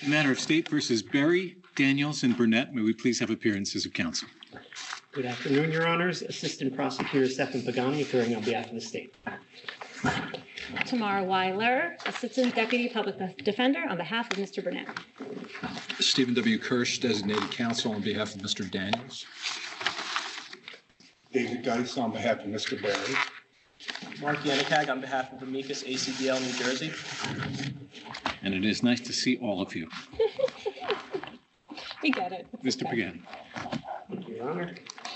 The matter of State versus Berry, Daniels, and Burnett. May we please have appearances of counsel? Good afternoon, Your Honors. Assistant Prosecutor Stephan Pagani, appearing on behalf of the state. Tamara Weiler, Assistant Deputy Public Defender, on behalf of Mr. Burnett. Stephen W. Kirsch, Designated Counsel, on behalf of Mr. Daniels. David Geis on behalf of Mr. Berry. Mark Yannicag on behalf of Amicus ACDL New Jersey. And it is nice to see all of you. We get it. Mr. Pagani. Thank you, Your Honor.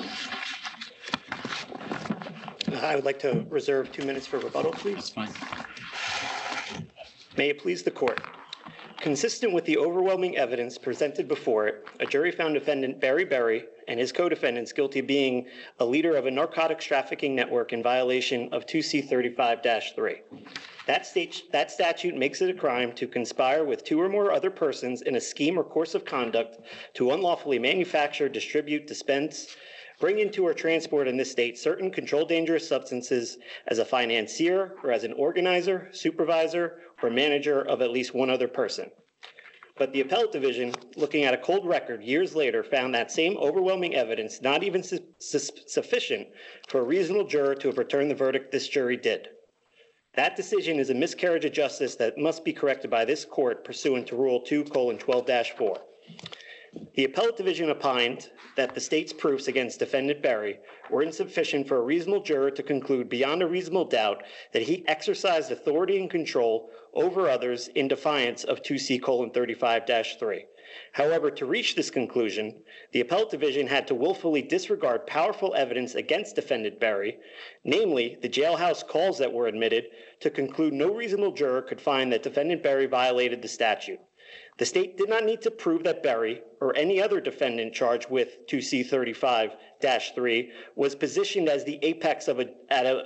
I would like to reserve 2 minutes for rebuttal, please. That's fine. May it please the court. Consistent with the overwhelming evidence presented before it, a jury found defendant Barry Berry and his co-defendants guilty of being a leader of a narcotics trafficking network in violation of 2C35-3. That statute makes it a crime to conspire with two or more other persons in a scheme or course of conduct to unlawfully manufacture, distribute, dispense, bring into or transport in this state certain controlled dangerous substances as a financier or as an organizer, supervisor, or manager of at least one other person. But the appellate division, looking at a cold record years later, found that same overwhelming evidence not even sufficient for a reasonable juror to have returned the verdict this jury did. That decision is a miscarriage of justice that must be corrected by this court pursuant to Rule 2:12-4. The appellate division opined that the state's proofs against defendant Berry were insufficient for a reasonable juror to conclude beyond a reasonable doubt that he exercised authority and control over others in defiance of 2C:35-3. However, to reach this conclusion, the appellate division had to willfully disregard powerful evidence against defendant Berry, namely the jailhouse calls that were admitted, to conclude no reasonable juror could find that defendant Berry violated the statute. The state did not need to prove that Berry, or any other defendant charged with 2C:35-3, was positioned as the apex of a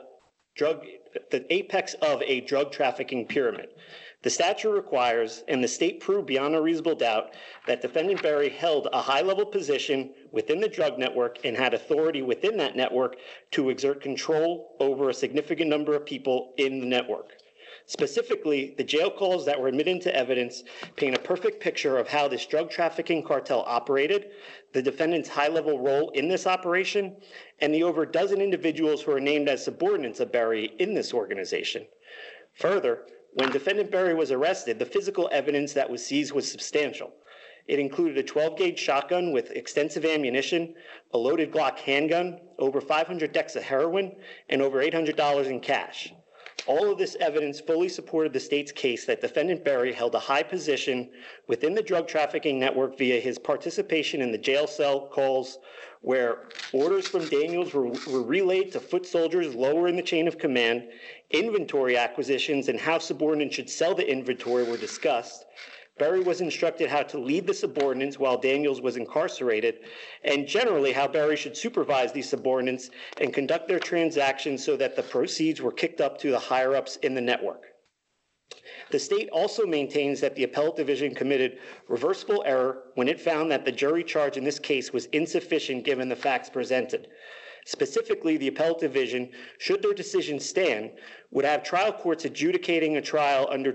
drug trafficking pyramid. The statute requires, and the state proved beyond a reasonable doubt, that defendant Berry held a high-level position within the drug network and had authority within that network to exert control over a significant number of people in the network. Specifically, the jail calls that were admitted into evidence paint a perfect picture of how this drug trafficking cartel operated, the defendant's high-level role in this operation, and the over a dozen individuals who are named as subordinates of Berry in this organization. Further, when defendant Berry was arrested, the physical evidence that was seized was substantial. It included a 12-gauge shotgun with extensive ammunition, a loaded Glock handgun, over 500 decks of heroin, and over $800 in cash. All of this evidence fully supported the state's case that defendant Berry held a high position within the drug trafficking network via his participation in the jail cell calls, where orders from Daniels were relayed to foot soldiers lower in the chain of command, inventory acquisitions and how subordinates should sell the inventory were discussed. Berry was instructed how to lead the subordinates while Daniels was incarcerated, and generally how Berry should supervise these subordinates and conduct their transactions so that the proceeds were kicked up to the higher-ups in the network. The state also maintains that the appellate division committed reversible error when it found that the jury charge in this case was insufficient given the facts presented. Specifically, the appellate division, should their decision stand, would have trial courts adjudicating a trial under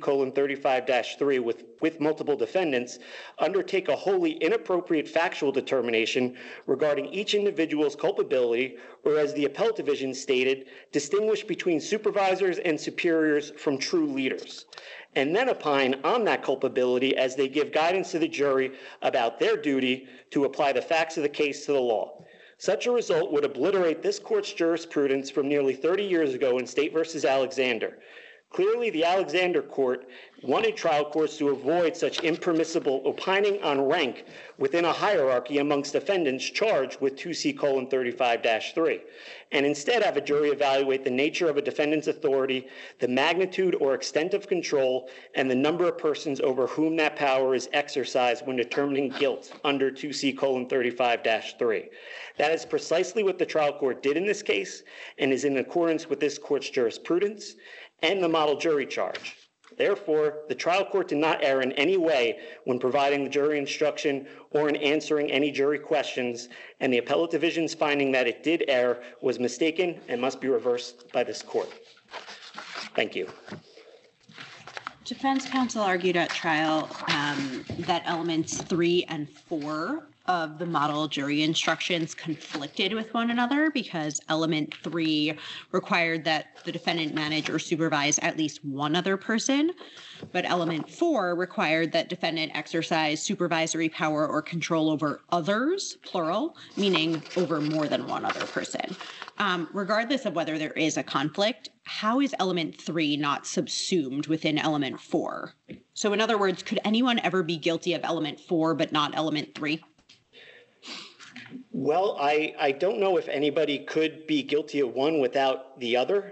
2C:35-3 with multiple defendants undertake a wholly inappropriate factual determination regarding each individual's culpability, or as the appellate division stated, distinguish between supervisors and superiors from true leaders, and then opine on that culpability as they give guidance to the jury about their duty to apply the facts of the case to the law. Such a result would obliterate this court's jurisprudence from nearly 30 years ago in State v. Alexander. Clearly, the Alexander court wanted trial courts to avoid such impermissible opining on rank within a hierarchy amongst defendants charged with 2C:35-3, and instead have a jury evaluate the nature of a defendant's authority, the magnitude or extent of control, and the number of persons over whom that power is exercised when determining guilt under 2C:35-3. That is precisely what the trial court did in this case, and is in accordance with this court's jurisprudence and the model jury charge. Therefore, the trial court did not err in any way when providing the jury instruction or in answering any jury questions, and the appellate division's finding that it did err was mistaken and must be reversed by this court. Thank you. Defense counsel argued at trial that elements 3 and 4 of the model jury instructions conflicted with one another because element 3 required that the defendant manage or supervise at least one other person, but element 4 required that defendant exercise supervisory power or control over others, plural, meaning over more than one other person. Regardless of whether there is a conflict, how is element 3 not subsumed within element 4? So in other words, could anyone ever be guilty of element 4 but not element 3? Well, I don't know if anybody could be guilty of one without the other,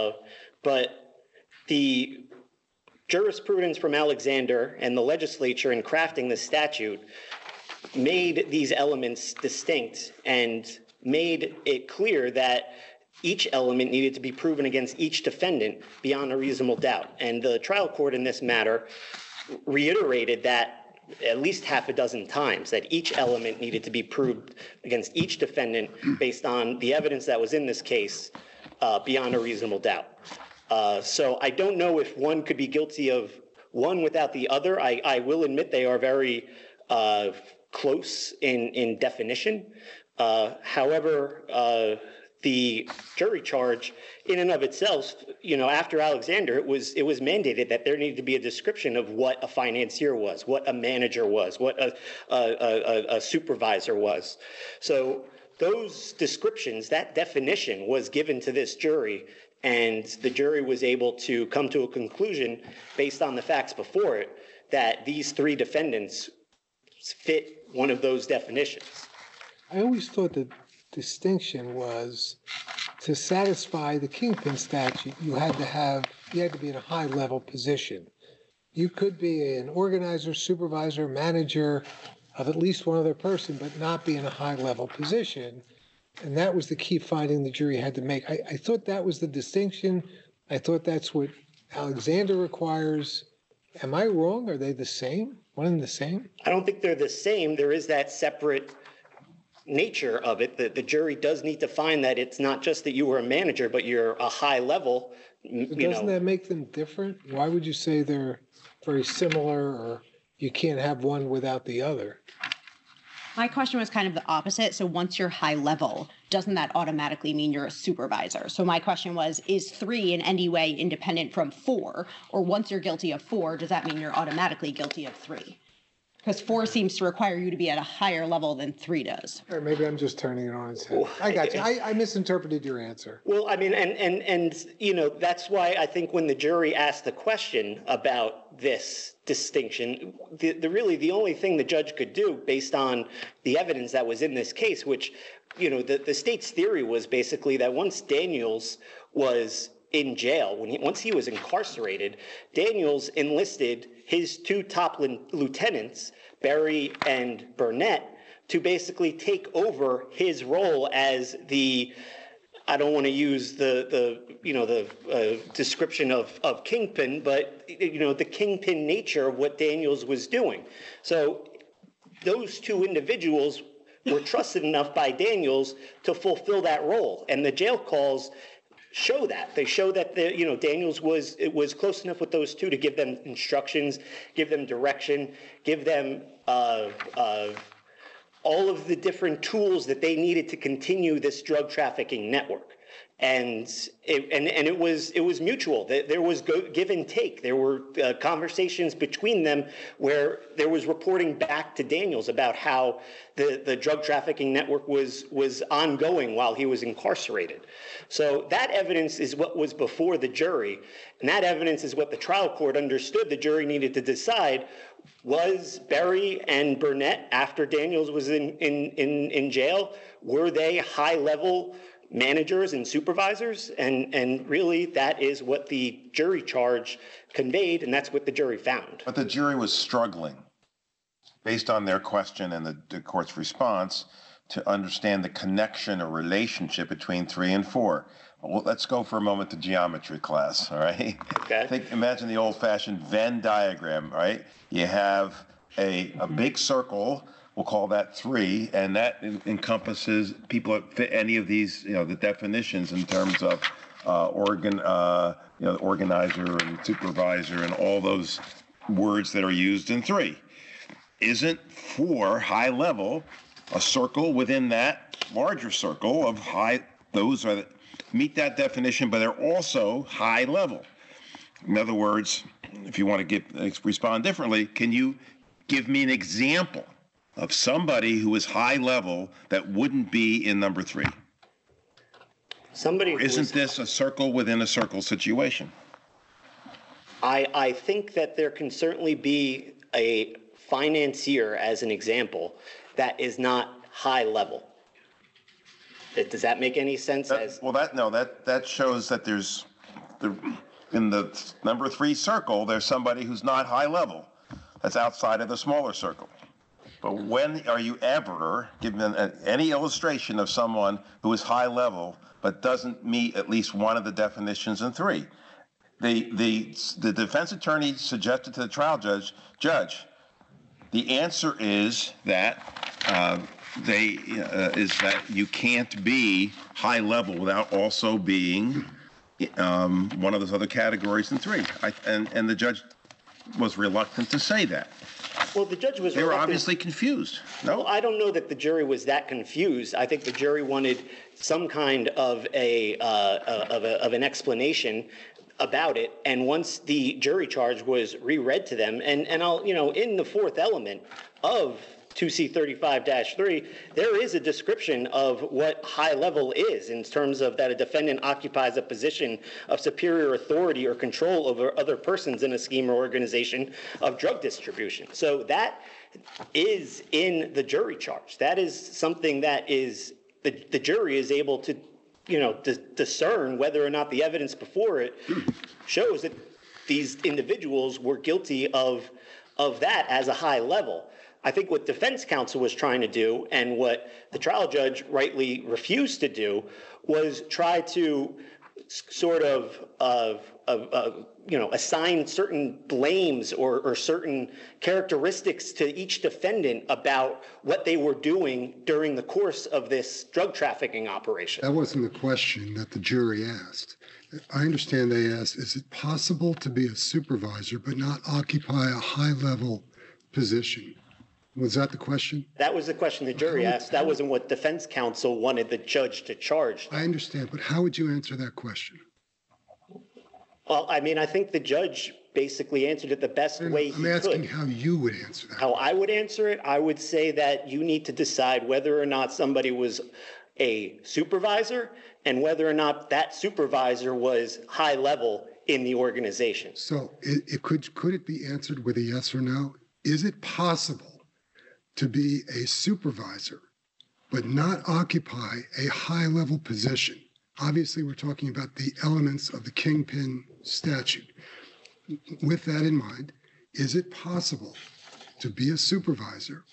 but the jurisprudence from Alexander and the legislature in crafting the statute made these elements distinct and made it clear that each element needed to be proven against each defendant beyond a reasonable doubt. And the trial court in this matter reiterated that at least half a dozen times, that each element needed to be proved against each defendant based on the evidence that was in this case beyond a reasonable doubt. So I don't know if one could be guilty of one without the other. I will admit they are very close in definition. However, the jury charge in and of itself, after Alexander, it was mandated that there needed to be a description of what a financier was, what a manager was, what a supervisor was. So those descriptions, that definition was given to this jury, and the jury was able to come to a conclusion based on the facts before it that these three defendants fit one of those definitions. I always thought the distinction was to satisfy the Kingpin statute, you had to be in a high level position. You could be an organizer, supervisor, manager of at least one other person, but not be in a high level position. And that was the key finding the jury had to make. I thought that was the distinction. I thought that's what Alexander requires. Am I wrong? Are they the same? One and the same? I don't think they're the same. There is that separate nature of it. The jury does need to find that it's not just that you were a manager, but you're a high level. Doesn't that make them different? Why would you say they're very similar, or you can't have one without the other? My question was kind of the opposite. So once you're high level, doesn't that automatically mean you're a supervisor? So my question was, is 3 in any way independent from 4? Or once you're guilty of 4, does that mean you're automatically guilty of 3? Because 4 seems to require you to be at a higher level than 3 does. Or maybe I'm just turning it on its head. I got you. I misinterpreted your answer. Well, I mean, and that's why I think when the jury asked the question about this distinction, the only thing the judge could do based on the evidence that was in this case, which, the state's theory was basically that once Daniels was in jail, once he was incarcerated, Daniels enlisted his 2 top lieutenants, Berry and Burnett, to basically take over his role as the, I don't want to use the description of Kingpin, but the Kingpin nature of what Daniels was doing. So those 2 individuals were trusted enough by Daniels to fulfill that role, and the jail calls show that. They show that Daniels was close enough with those 2 to give them instructions, give them direction, give them all of the different tools that they needed to continue this drug trafficking network. And it was mutual. There was give and take. There were conversations between them where there was reporting back to Daniels about how the drug trafficking network was ongoing while he was incarcerated. So that evidence is what was before the jury, and that evidence is what the trial court understood the jury needed to decide. Was Berry and Burnett, after Daniels was in jail, were they high-level managers and supervisors? And really, that is what the jury charge conveyed, and that's what the jury found. But the jury was struggling, based on their question and the court's response, to understand the connection or relationship between 3 and 4. Well, let's go for a moment to geometry class, all right? Okay. Imagine the old-fashioned Venn diagram, right? You have a big circle, we'll call that 3, and that encompasses people that fit any of these, the definitions in terms of organizer and supervisor and all those words that are used in 3. Isn't 4 high level a circle within that larger circle of high? Those are meet that definition, but they're also high level. In other words, if you want to respond differently, can you give me an example of somebody who is high level that wouldn't be in number 3? Somebody who Isn't this a circle within a circle situation? I think that there can certainly be a financier, as an example, that is not high level. Does that make any sense? That shows that in the number 3 circle, there's somebody who's not high level. That's outside of the smaller circle. But when are you ever given any illustration of someone who is high level but doesn't meet at least one of the definitions in 3? The defense attorney suggested to the trial judge, the answer is that that you can't be high level without also being one of those other categories in 3. And the judge was reluctant to say that. Well, the judge was. They were obviously confused. No, well, I don't know that the jury was that confused. I think the jury wanted some kind of an explanation about it. And once the jury charge was reread to them, and I'll, in the 4th element of 2C35-3, there is a description of what high level is in terms of that a defendant occupies a position of superior authority or control over other persons in a scheme or organization of drug distribution. So that is in the jury charge. That is something that is the jury is able to discern whether or not the evidence before it shows that these individuals were guilty of that as a high level. I think what defense counsel was trying to do, and what the trial judge rightly refused to do, was try to sort of assign certain blames or certain characteristics to each defendant about what they were doing during the course of this drug trafficking operation. That wasn't the question that the jury asked. I understand they asked, is it possible to be a supervisor but not occupy a high-level position? Was that the question? That was the question the jury asked. That wasn't what defense counsel wanted the judge to charge. I understand, but how would you answer that question? Well, I think the judge basically answered it the best way he could. I'm asking how you would answer that. How I would answer it? I would say that you need to decide whether or not somebody was a supervisor and whether or not that supervisor was high level in the organization. So could it be answered with a yes or no? Is it possible to be a supervisor but not occupy a high-level position? Obviously, we're talking about the elements of the Kingpin statute. With that in mind, is it possible to be a supervisor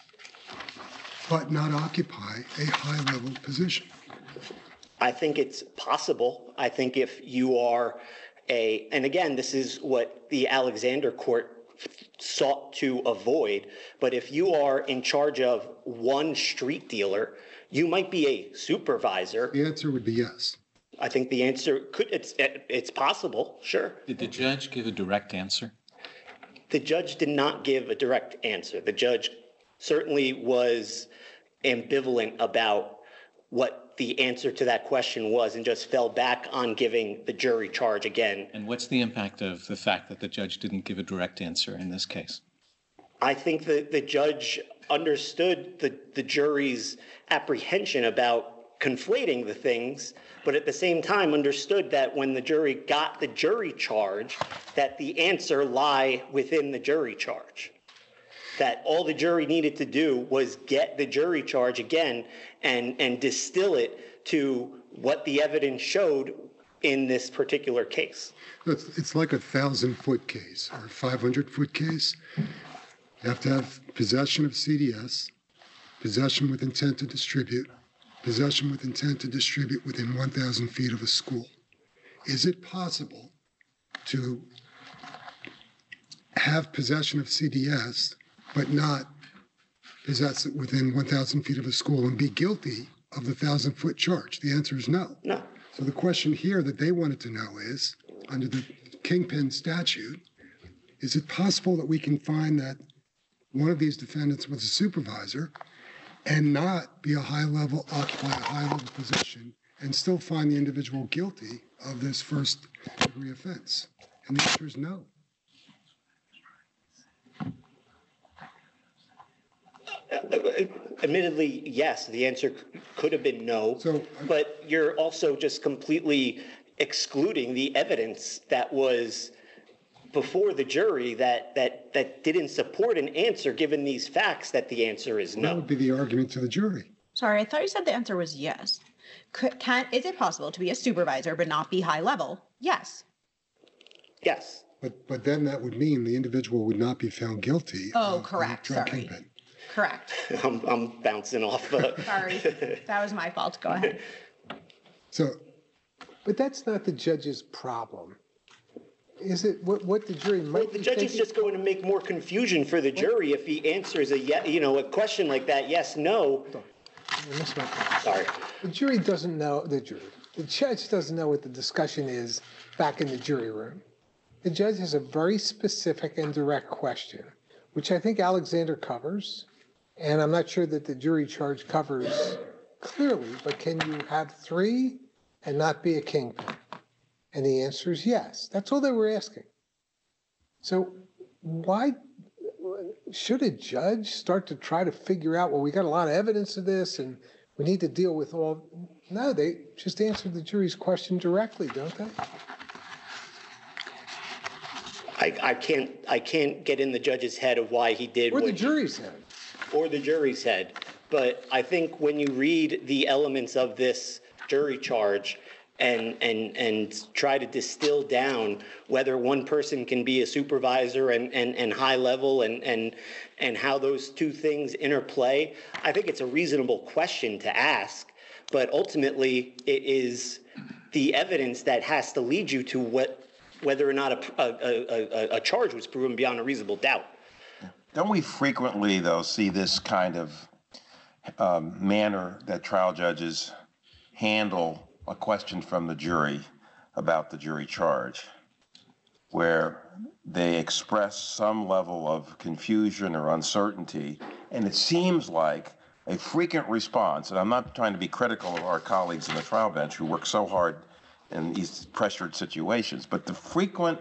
but not occupy a high-level position? I think it's possible. I think if you are and again, this is what the Alexander court sought to avoid, but if you are in charge of one street dealer, you might be a supervisor. The answer would be yes. I think the answer it's possible, sure. Did the judge give a direct answer? The judge did not give a direct answer. The judge certainly was ambivalent about what the answer to that question was and just fell back on giving the jury charge again. And what's the impact of the fact that the judge didn't give a direct answer in this case? I think that the judge understood the jury's apprehension about conflating the things, but at the same time understood that when the jury got the jury charge, that the answer lie within the jury charge. That all the jury needed to do was get the jury charge again and distill it to what the evidence showed in this particular case. It's like a 1,000-foot case or a 500-foot case. You have to have possession of CDS, possession with intent to distribute, possession with intent to distribute within 1,000 feet of a school. Is it possible to have possession of CDS but not possess it within 1,000 feet of a school and be guilty of the 1,000-foot charge? The answer is no. No. So the question here that they wanted to know is, under the Kingpin statute, is it possible that we can find that one of these defendants was a supervisor and not be occupy a high-level position and still find the individual guilty of this first-degree offense? And the answer is no. Admittedly, yes, the answer could have been no, but you're also just completely excluding the evidence that was before the jury that didn't support an answer given these facts that the answer is That no. would be the argument to the jury. Sorry, I thought you said the answer was yes. Is it possible to be a supervisor but not be high level? Yes. Yes. But then that would mean the individual would not be found guilty. Oh, of correct. drug Sorry. kingpin. Correct. I'm bouncing off. Sorry. That was my fault. Go ahead. So, But that's not the judge's problem. Is it what the jury might Well, the be judge is thinking? just going to make more confusion for the jury if he answers a question like that, yes, no. You missed my point. Sorry. The jury doesn't know, the judge doesn't know what the discussion is back in the jury room. The judge has a very specific and direct question, which I think Alexander covers, and I'm not sure that the jury charge covers clearly, but can you have three and not be a kingpin? And the answer is yes. That's all they were asking. So why should a judge start to try to figure out, well, we got a lot of evidence of this and we need to deal with all? No, they just answered the jury's question directly, don't they? I can't get in the judge's head of why he did Or what the jury's head. or the jury's head. But I think when you read the elements of this jury charge and try to distill down whether one person can be a supervisor and high level and how those two things interplay, I think it's a reasonable question to ask. But ultimately, it is the evidence that has to lead you to whether or not a charge was proven beyond a reasonable doubt. Don't we frequently, though, see this kind of manner that trial judges handle a question from the jury about the jury charge, where they express some level of confusion or uncertainty, and it seems like a frequent response, and I'm not trying to be critical of our colleagues in the trial bench who work so hard in these pressured situations, but the frequent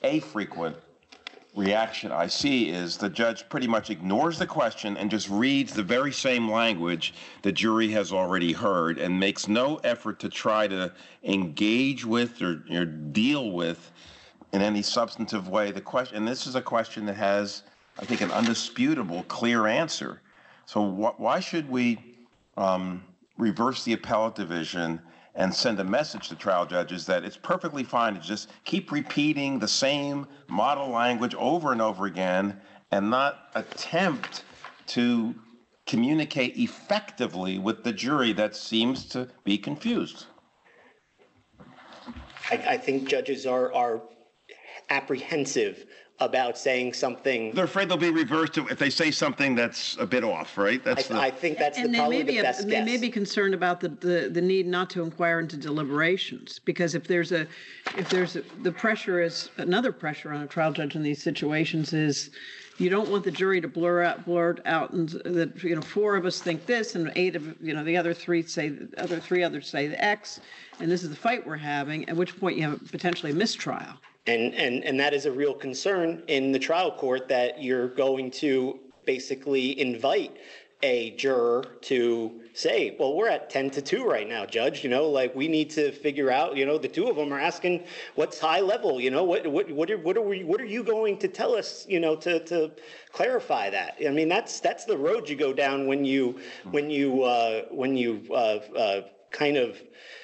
reaction I see is the judge pretty much ignores the question and just reads the very same language the jury has already heard and makes no effort to try to engage with or deal with in any substantive way the question. And this is a question that has, I think, an undisputable, clear answer. So why should we reverse the appellate division and send a message to trial judges that it's perfectly fine to just keep repeating the same model language over and over again and not attempt to communicate effectively with the jury that seems to be confused? I think judges are apprehensive about saying something. They're afraid they'll be reversed if they say something that's a bit off, right? I think that's probably the best They guess. may be concerned about the need not to inquire into deliberations, because if there's the pressure is another pressure on a trial judge in these situations is you don't want the jury to blurt out and that four of us think this and eight of the other three others say the X, and this is the fight we're having, at which point you have potentially a mistrial. And that is a real concern in the trial court, that you're going to basically invite a juror to say, well, we're at 10-2 right now, Judge. We need to figure out, the two of them are asking what's high level, what are you going to tell us, to clarify that? I mean, that's the road you go down when you kind of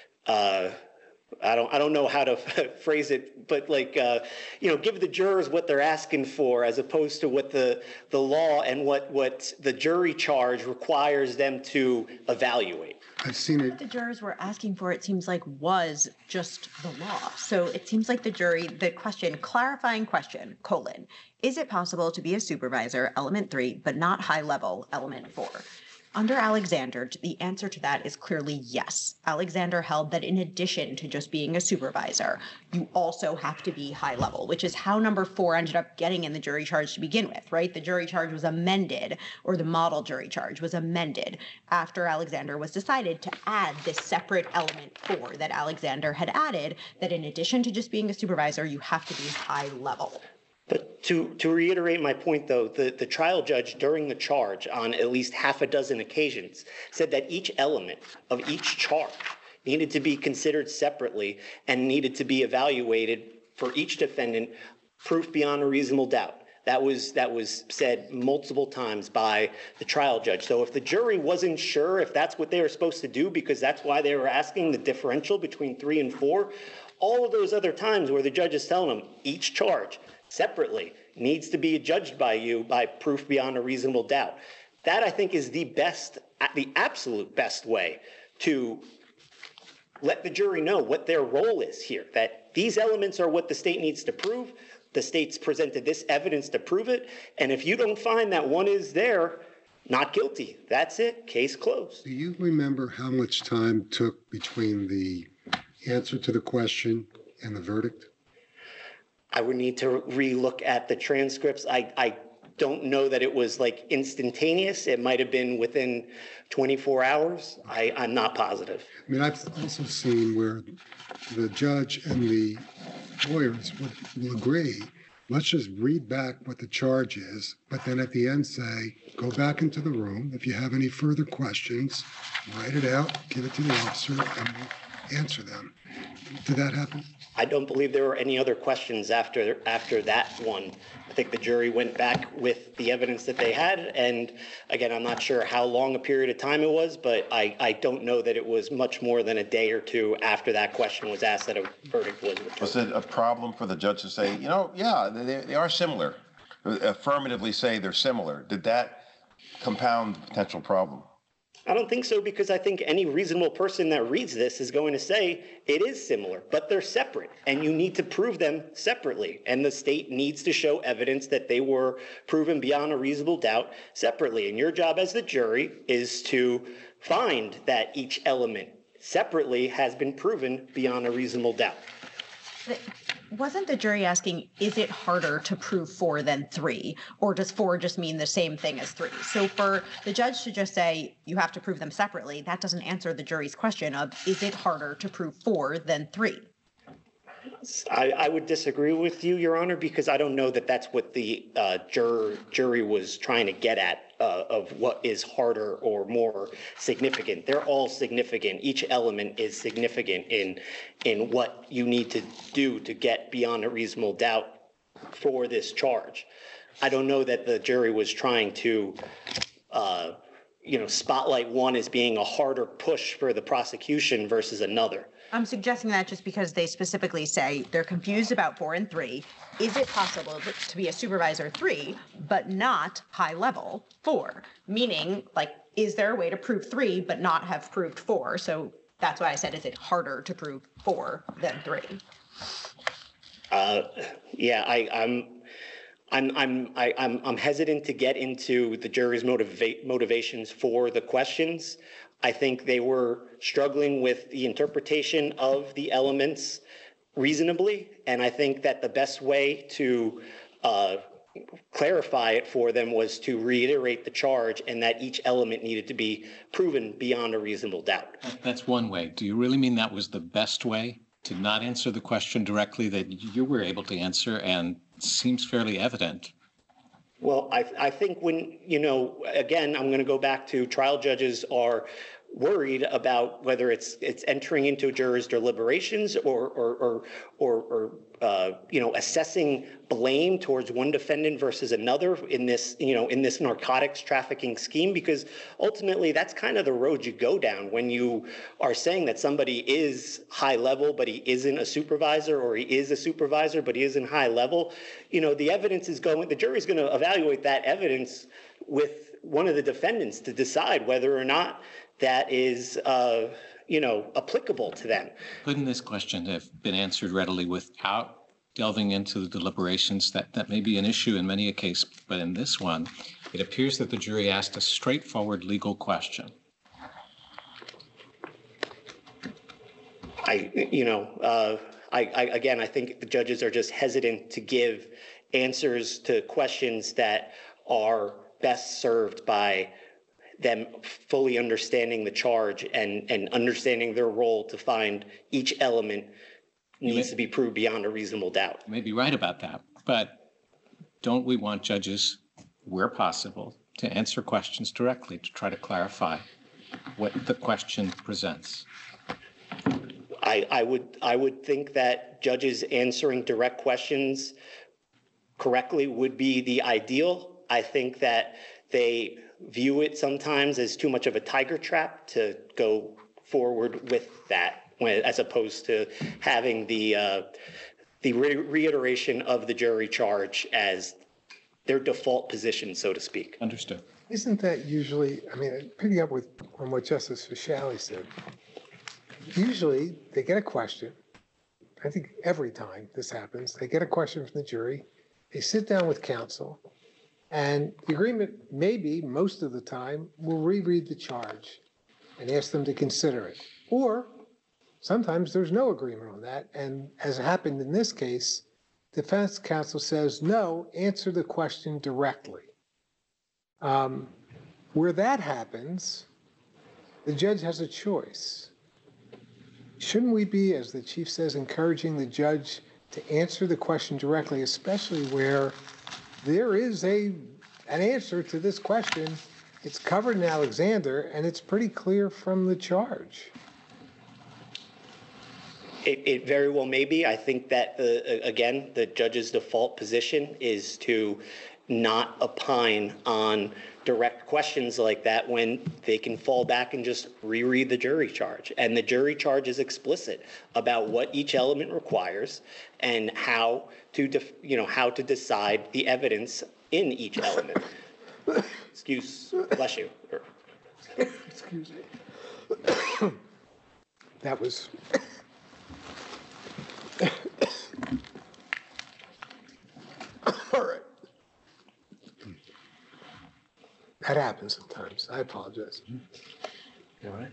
I don't know how to phrase it, but give the jurors what they're asking for, as opposed to what the law and what the jury charge requires them to evaluate. I've seen it. What the jurors were asking for, it seems like, was just the law. So it seems like the jury, the question, clarifying question, : is it possible to be a supervisor, element 3, but not high level, element 4? Under Alexander, the answer to that is clearly yes. Alexander held that in addition to just being a supervisor, you also have to be high level, which is how number 4 ended up getting in the jury charge to begin with, right? The jury charge was amended, or the model jury charge was amended after Alexander was decided to add this separate element 4 that Alexander had added, that in addition to just being a supervisor, you have to be high level. But to reiterate my point, though, the trial judge during the charge on at least half a dozen occasions said that each element of each charge needed to be considered separately and needed to be evaluated for each defendant, proof beyond a reasonable doubt. That was said multiple times by the trial judge. So if the jury wasn't sure if that's what they were supposed to do, because that's why they were asking the differential between 3 and 4, all of those other times where the judge is telling them each charge separately needs to be judged by you by proof beyond a reasonable doubt. That, I think, is the absolute best way to let the jury know what their role is here, that these elements are what the state needs to prove. The state's presented this evidence to prove it, and if you don't find that one is there, not guilty. That's it. Case closed. Do you remember how much time took between the answer to the question and the verdict? I would need to re-look at the transcripts. I don't know that it was like instantaneous. It might have been within 24 hours. I'm not positive. I mean, I've also seen where the judge and the lawyers will agree, let's just read back what the charge is, but then at the end say, go back into the room. If you have any further questions, write it out, give it to the officer, and we'll answer them. Did that happen? I don't believe there were any other questions after that one. I think the jury went back with the evidence that they had, and again, I'm not sure how long a period of time it was, but I don't know that it was much more than a day or two after that question was asked that a verdict was returned. Was it a problem for the judge to say, yeah, they are similar, affirmatively say they're similar? Did that compound the potential problem? I don't think so, because I think any reasonable person that reads this is going to say it is similar, but they're separate, and you need to prove them separately. And the state needs to show evidence that they were proven beyond a reasonable doubt separately. And your job as the jury is to find that each element separately has been proven beyond a reasonable doubt. Wasn't the jury asking, is it harder to prove 4 than 3? Or does 4 just mean the same thing as 3? So for the judge to just say, you have to prove them separately, that doesn't answer the jury's question of, is it harder to prove 4 than 3? I would disagree with you, Your Honor, because I don't know that that's what the jury was trying to get at, of what is harder or more significant. They're all significant. Each element is significant in what you need to do to get beyond a reasonable doubt for this charge. I don't know that the jury was trying to spotlight one as being a harder push for the prosecution versus another. I'm suggesting that just because they specifically say they're confused about 4 and 3. Is it possible to be a supervisor 3, but not high level 4? Meaning, is there a way to prove 3, but not have proved 4? So that's why I said, is it harder to prove 4 than 3? I'm hesitant to get into the jury's motivations for the questions. I think they were struggling with the interpretation of the elements reasonably, and I think that the best way to clarify it for them was to reiterate the charge and that each element needed to be proven beyond a reasonable doubt. That's one way. Do you really mean that was the best way, to not answer the question directly that you were able to answer and seems fairly evident? Well, I think when, again, I'm going to go back to trial judges are worried about whether it's entering into a juror's deliberations or assessing blame towards one defendant versus another in this narcotics trafficking scheme, because ultimately that's kind of the road you go down when you are saying that somebody is high level but he isn't a supervisor, or he is a supervisor but he isn't high level. The evidence is the jury's going to evaluate that evidence with one of the defendants to decide whether or not that is, applicable to them. Couldn't this question have been answered readily without delving into the deliberations, that may be an issue in many a case, but in this one, it appears that the jury asked a straightforward legal question. Again, I think the judges are just hesitant to give answers to questions that are best served by them fully understanding the charge and understanding their role to find each element needs to be proved beyond a reasonable doubt. You may be right about that, but don't we want judges, where possible, to answer questions directly to try to clarify what the question presents? I would think that judges answering direct questions correctly would be the ideal. I think that they view it sometimes as too much of a tiger trap to go forward with that, as opposed to having the reiteration of the jury charge as their default position, so to speak. Understood. Isn't that usually, picking up on what Justice Fiscali said, usually they get a question. I think every time this happens, they get a question from the jury, they sit down with counsel, and the agreement, maybe most of the time, will reread the charge and ask them to consider it. Or sometimes there's no agreement on that, and as happened in this case, defense counsel says, no, answer the question directly. Where that happens, the judge has a choice. Shouldn't we be, as the chief says, encouraging the judge to answer the question directly, especially where there is an answer to this question? It's covered in Alexander, and it's pretty clear from the charge. It very well may be. I think that, again, the judge's default position is to not opine on direct questions like that when they can fall back and just reread the jury charge. And the jury charge is explicit about what each element requires and how to decide the evidence in each element. Bless you. Excuse me. That was... All right. That happens sometimes. I apologize. You all right?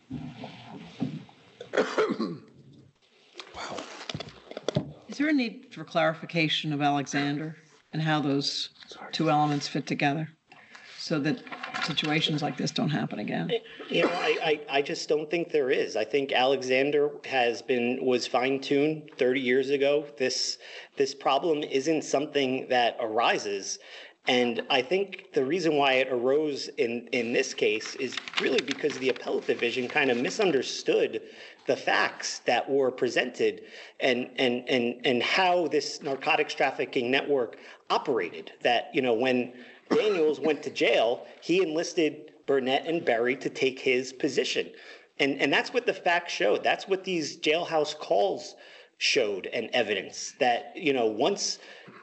Wow. Is there a need for clarification of Alexander and how those two elements fit together so that situations like this don't happen again? I just don't think there is. I think Alexander was fine-tuned 30 years ago. This problem isn't something that arises. And I think the reason why it arose in this case is really because the appellate division kind of misunderstood the facts that were presented and how this narcotics trafficking network operated. That, when Daniels went to jail, he enlisted Burnett and Berry to take his position. And that's what the facts showed. That's what these jailhouse calls showed and evidence that, once,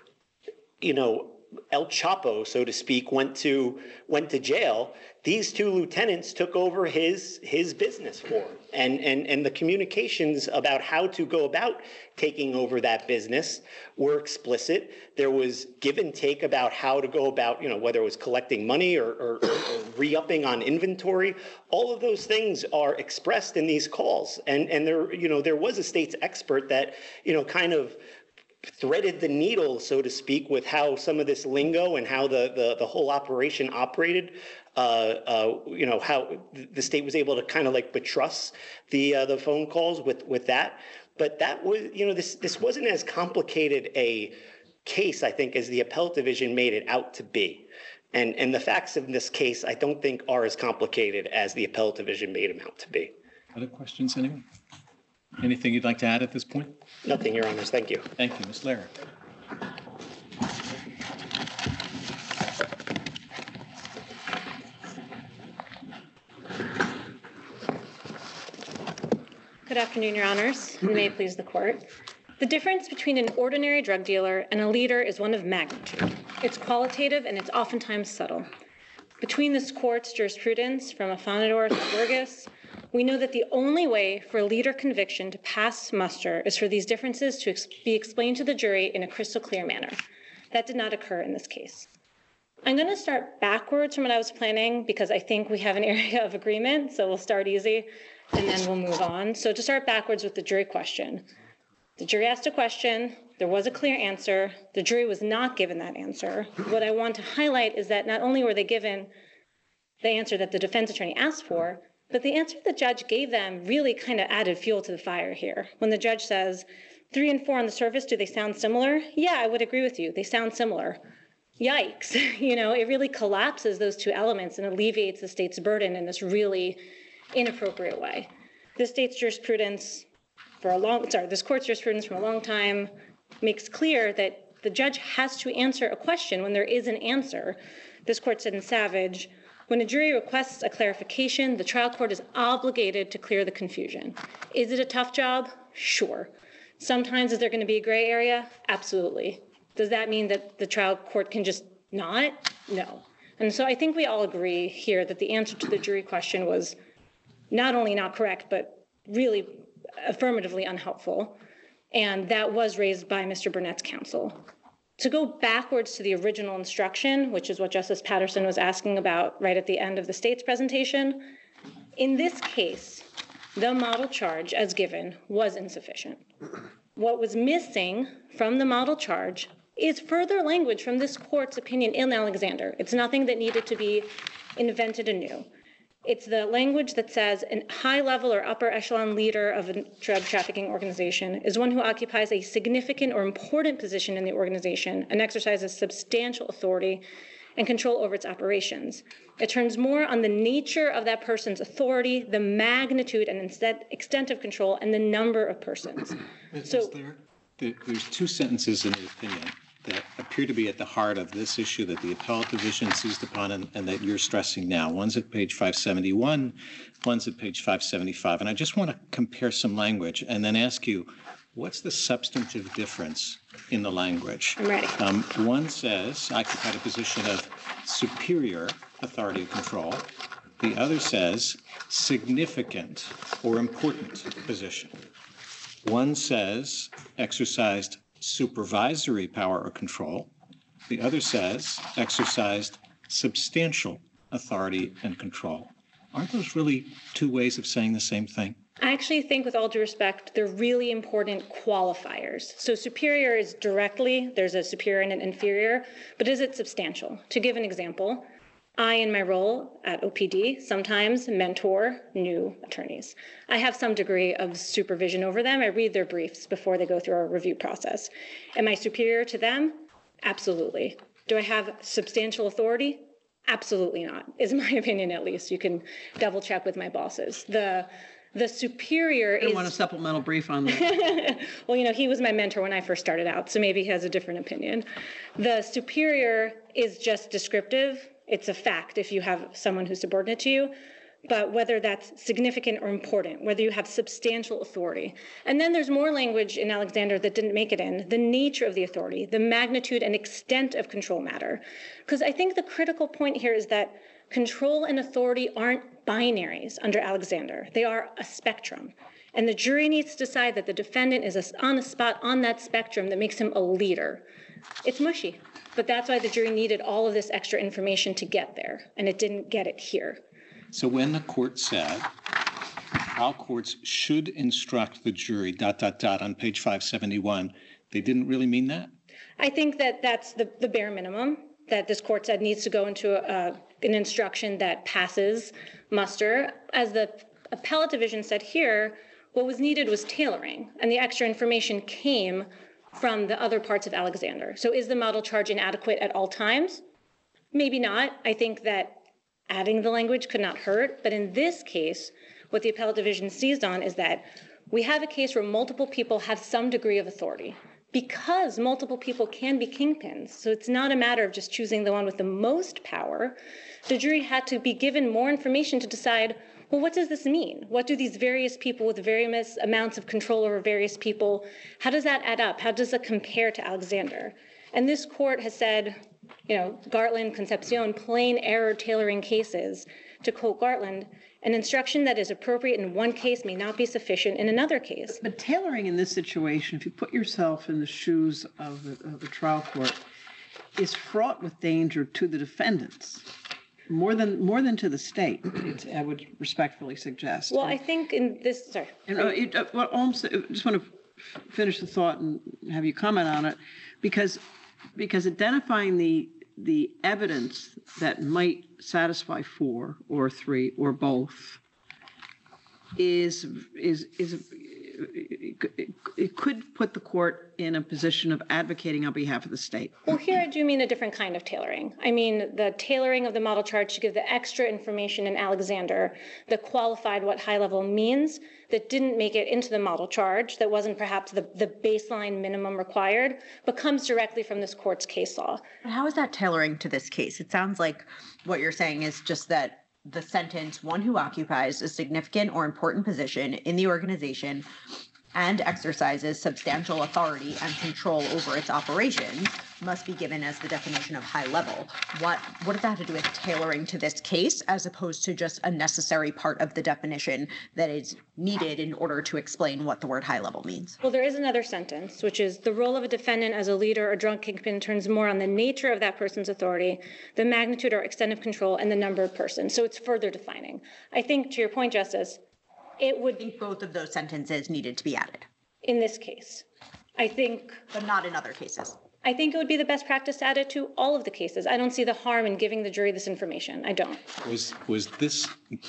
El Chapo, so to speak, went to jail, these two lieutenants took over his business for him. And the communications about how to go about taking over that business were explicit. There was give and take about how to go about, whether it was collecting money or re-upping on inventory. All of those things are expressed in these calls. And there was a state's expert that, kind of threaded the needle, so to speak, with how some of this lingo and how the whole operation operated. How the state was able to kind of buttress the phone calls with that. But that was, this wasn't as complicated a case, I think, as the appellate division made it out to be. And the facts of this case, I don't think, are as complicated as the appellate division made them out to be. Other questions, anyone? Anything you'd like to add at this point? Nothing, Your Honors. Thank you. Thank you, Ms. Lehrer. Good afternoon, Your Honors. And may it please the court. The difference between an ordinary drug dealer and a leader is one of magnitude. It's qualitative and it's oftentimes subtle. Between this court's jurisprudence from Afanador to Burgess, We know that the only way for a leader conviction to pass muster is for these differences to be explained to the jury in a crystal clear manner. That did not occur in this case. I'm going to start backwards from what I was planning because I think we have an area of agreement, so we'll start easy and then we'll move on. So to start backwards with the jury question. The jury asked a question, there was a clear answer, the jury was not given that answer. What I want to highlight is that not only were they given the answer that the defense attorney asked for, but the answer the judge gave them really kind of added fuel to the fire here. When the judge says, 3 and 4 on the surface, do they sound similar? Yeah, I would agree with you, they sound similar. Yikes, it really collapses those two elements and alleviates the state's burden in this really inappropriate way. This court's jurisprudence from a long time makes clear that the judge has to answer a question when there is an answer. This court said in Savage, when a jury requests a clarification, the trial court is obligated to clear the confusion. Is it a tough job? Sure. Sometimes is there going to be a gray area? Absolutely. Does that mean that the trial court can just not? No. And so I think we all agree here that the answer to the jury question was not only not correct, but really affirmatively unhelpful. And that was raised by Mr. Burnett's counsel. To go backwards to the original instruction, which is what Justice Patterson was asking about right at the end of the state's presentation, in this case, the model charge as given was insufficient. What was missing from the model charge is further language from this court's opinion in Alexander. It's nothing that needed to be invented anew. It's the language that says a high-level or upper echelon leader of a drug trafficking organization is one who occupies a significant or important position in the organization and exercises substantial authority and control over its operations. It turns more on the nature of that person's authority, the magnitude and extent of control, and the number of persons. There's 2 sentences in the opinion that appear to be at the heart of this issue that the appellate division seized upon and that you're stressing now. One's at page 571, one's at page 575. And I just want to compare some language and then ask you, what's the substantive difference in the language? I'm ready. One says, occupied a position of superior authority and control. The other says, significant or important position. One says, exercised supervisory power or control. The other says, exercised substantial authority and control. Aren't those really 2 ways of saying the same thing? I actually think, with all due respect, they're really important qualifiers. So superior is directly, there's a superior and an inferior, but is it substantial? To give an example, I, in my role at OPD, sometimes mentor new attorneys. I have some degree of supervision over them. I read their briefs before they go through our review process. Am I superior to them? Absolutely. Do I have substantial authority? Absolutely not, is my opinion at least. You can double check with my bosses. The superior is... I want a supplemental brief on that. Well, he was my mentor when I first started out, so maybe he has a different opinion. The superior is just descriptive. It's a fact if you have someone who's subordinate to you, but whether that's significant or important, whether you have substantial authority. And then there's more language in Alexander that didn't make it in, the nature of the authority, the magnitude and extent of control matter. Because I think the critical point here is that control and authority aren't binaries under Alexander. They are a spectrum. And the jury needs to decide that the defendant is on a spot on that spectrum that makes him a leader. It's mushy, but that's why the jury needed all of this extra information to get there, and it didn't get it here. So when the court said trial courts should instruct the jury, ... on page 571, they didn't really mean that? I think that that's the bare minimum that this court said needs to go into an instruction that passes muster. As the appellate division said here, what was needed was tailoring, and the extra information came from the other parts of Alexander. So is the model charge inadequate at all times? Maybe not. I think that adding the language could not hurt, but in this case, what the appellate division seized on is that we have a case where multiple people have some degree of authority because multiple people can be kingpins. So it's not a matter of just choosing the one with the most power. The jury had to be given more information to decide, well, what does this mean? What do these various people with various amounts of control over various people, how does that add up? How does it compare to Alexander? And this court has said, Gartland, Concepcion, plain error tailoring cases, to quote Gartland, an instruction that is appropriate in one case may not be sufficient in another case. But tailoring in this situation, if you put yourself in the shoes of the trial court, is fraught with danger to the defendants, more than to the state, I would respectfully suggest. Well, I think in this, sorry. And I just want to finish the thought and have you comment on it, because identifying the evidence that might satisfy 4 or 3 or both is it could put the court in a position of advocating on behalf of the state. Well, here I do mean a different kind of tailoring. I mean the tailoring of the model charge to give the extra information in Alexander that qualified what high level means, that didn't make it into the model charge, that wasn't perhaps the baseline minimum required, but comes directly from this court's case law. How is that tailoring to this case? It sounds like what you're saying is just that the sentence, one who occupies a significant or important position in the organization and exercises substantial authority and control over its operations must be given as the definition of high level. What does that have to do with tailoring to this case as opposed to just a necessary part of the definition that is needed in order to explain what the word high level means? Well, there is another sentence, which is the role of a defendant as a leader or drug kingpin turns more on the nature of that person's authority, the magnitude or extent of control, and the number of persons. So it's further defining. I think, to your point, Justice, it would be both of those sentences needed to be added. In this case, I think. But not in other cases. I think it would be the best practice to add it to all of the cases. I don't see the harm in giving the jury this information. I don't. Was this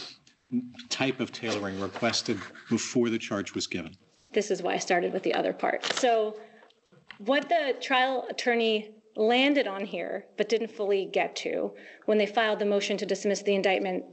type of tailoring requested before the charge was given? This is why I started with the other part. So what the trial attorney landed on here, but didn't fully get to when they filed the motion to dismiss the indictment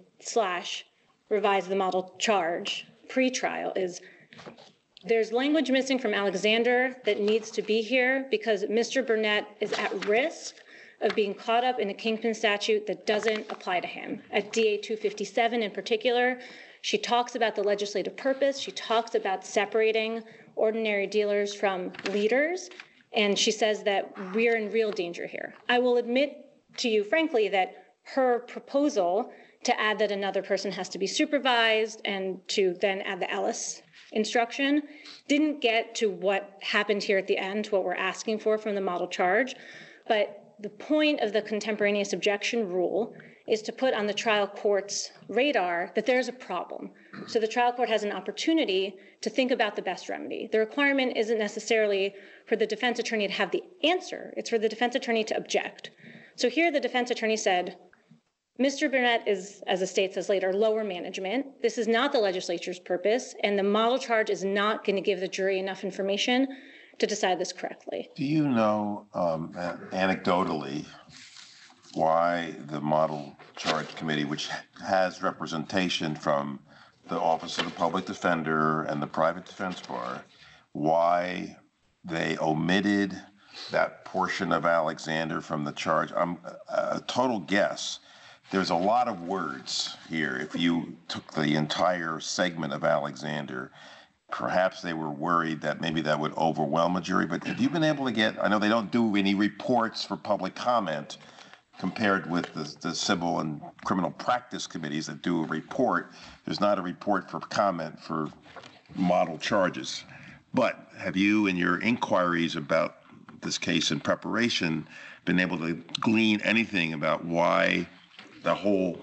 / revise the model charge pre-trial is there's language missing from Alexander that needs to be here because Mr. Burnett is at risk of being caught up in a kingpin statute that doesn't apply to him. At DA 257 in particular, she talks about the legislative purpose. She talks about separating ordinary dealers from leaders. And she says that we're in real danger here. I will admit to you, frankly, that her proposal to add that another person has to be supervised and to then add the Ellis instruction didn't get to what happened here at the end, what we're asking for from the model charge. But the point of the contemporaneous objection rule is to put on the trial court's radar that there's a problem. So the trial court has an opportunity to think about the best remedy. The requirement isn't necessarily for the defense attorney to have the answer. It's for the defense attorney to object. So here the defense attorney said, Mr. Burnett is, as the state says later, lower management. This is not the legislature's purpose, and the model charge is not going to give the jury enough information to decide this correctly. Do you know, anecdotally, why the model charge committee, which has representation from the Office of the Public Defender and the private defense bar, why they omitted that portion of Alexander from the charge? I'm a total guess. There's a lot of words here. If you took the entire segment of Alexander, perhaps they were worried that maybe that would overwhelm a jury. But have you been able to get, I know they don't do any reports for public comment compared with the civil and criminal practice committees that do a report. There's not a report for comment for model charges. But have you, in your inquiries about this case in preparation, been able to glean anything about why the whole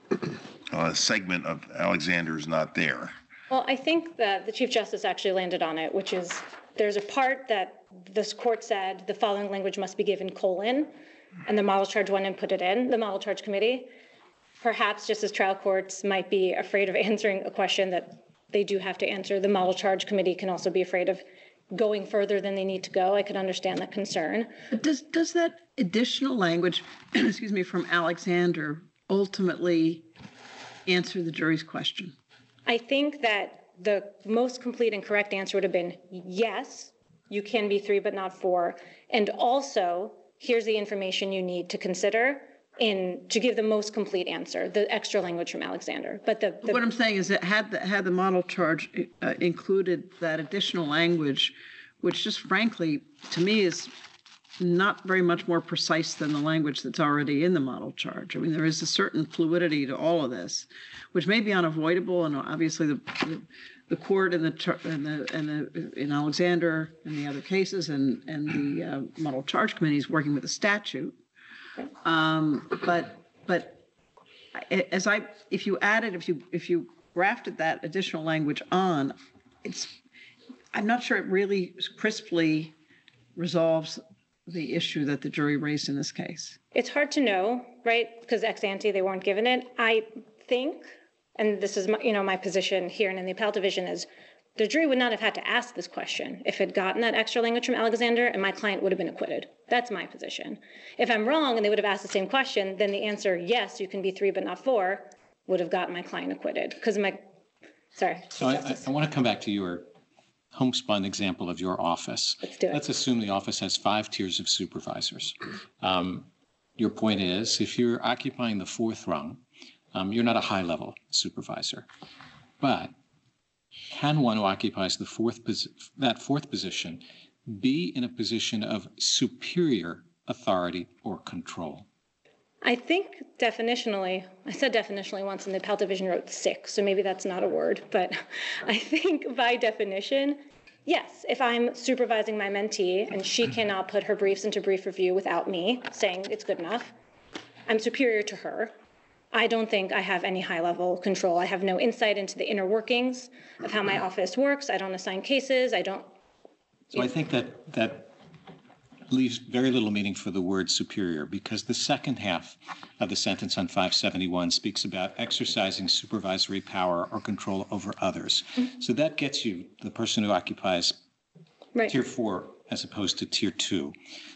segment of Alexander is not there? Well, I think that the Chief Justice actually landed on it, which is there's a part that this court said the following language must be given : and the model charge went and put it in, the model charge committee. Perhaps just as trial courts might be afraid of answering a question that they do have to answer, the model charge committee can also be afraid of going further than they need to go. I can understand that concern. But does that additional language, excuse me, from Alexander ultimately answer the jury's question? I think that the most complete and correct answer would have been yes, you can be 3 but not 4. And also, here's the information you need to consider to give the most complete answer, the extra language from Alexander. But what I'm saying is that had the model charge included that additional language, which just frankly, to me, is not very much more precise than the language that's already in the model charge. I mean, there is a certain fluidity to all of this, which may be unavoidable, and obviously the court in in Alexander and the other cases and the model charge committee is working with the statute. But if you grafted that additional language on, I'm not sure it really crisply resolves the issue that the jury raised in this case. It's hard to know, right? Because ex ante, they weren't given it. I think, and this is my position here and in the appellate division, is the jury would not have had to ask this question if it had gotten that extra language from Alexander, and my client would have been acquitted. That's my position. If I'm wrong and they would have asked the same question, then the answer, yes, you can be 3 but not 4, would have gotten my client acquitted. Sorry. So I want to come back to your homespun example of your office. Let's do it. Let's assume the office has 5 tiers of supervisors. Your point is, if you're occupying the 4th rung, you're not a high-level supervisor. But can one who occupies that 4th position be in a position of superior authority or control? I think definitionally, I said definitionally once, and the appellate division wrote 6, so maybe that's not a word, but I think by definition, yes, if I'm supervising my mentee and she cannot put her briefs into brief review without me saying it's good enough, I'm superior to her. I don't think I have any high-level control. I have no insight into the inner workings of how my office works. I don't assign cases. So I think that leaves very little meaning for the word superior, because the second half of the sentence on 571 speaks about exercising supervisory power or control over others. Mm-hmm. So that gets you the person who occupies tier 4 as opposed to tier 2.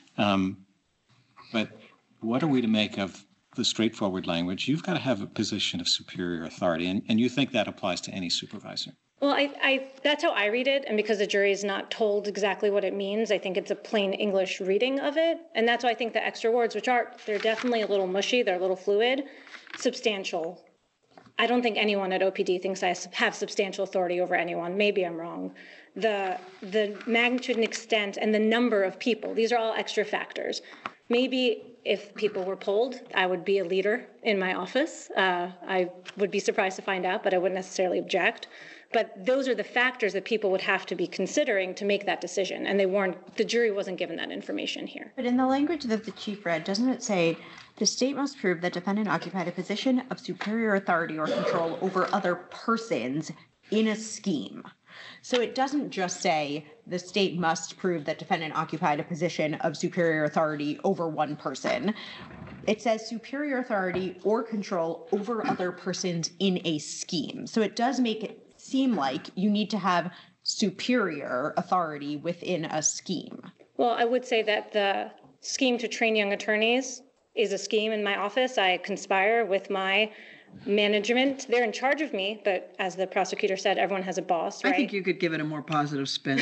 But what are we to make of the straightforward language? You've got to have a position of superior authority, and you think that applies to any supervisor. Well, that's how I read it, and because the jury is not told exactly what it means, I think it's a plain English reading of it, and that's why I think the extra words, they're definitely a little mushy, they're a little fluid, substantial. I don't think anyone at OPD thinks I have substantial authority over anyone. Maybe I'm wrong. The magnitude and extent and the number of people, these are all extra factors. Maybe if people were polled, I would be a leader in my office. I would be surprised to find out, but I wouldn't necessarily object. But those are the factors that people would have to be considering to make that decision, and the jury wasn't given that information here. But in the language that the chief read, doesn't it say, the state must prove that defendant occupied a position of superior authority or control over other persons in a scheme? So it doesn't just say the state must prove that defendant occupied a position of superior authority over one person. It says superior authority or control over other persons in a scheme. So it does make it seem like you need to have superior authority within a scheme. Well, I would say that the scheme to train young attorneys is a scheme in my office. I conspire with my management. They're in charge of me, but as the prosecutor said, everyone has a boss, right? I think you could give it a more positive spin.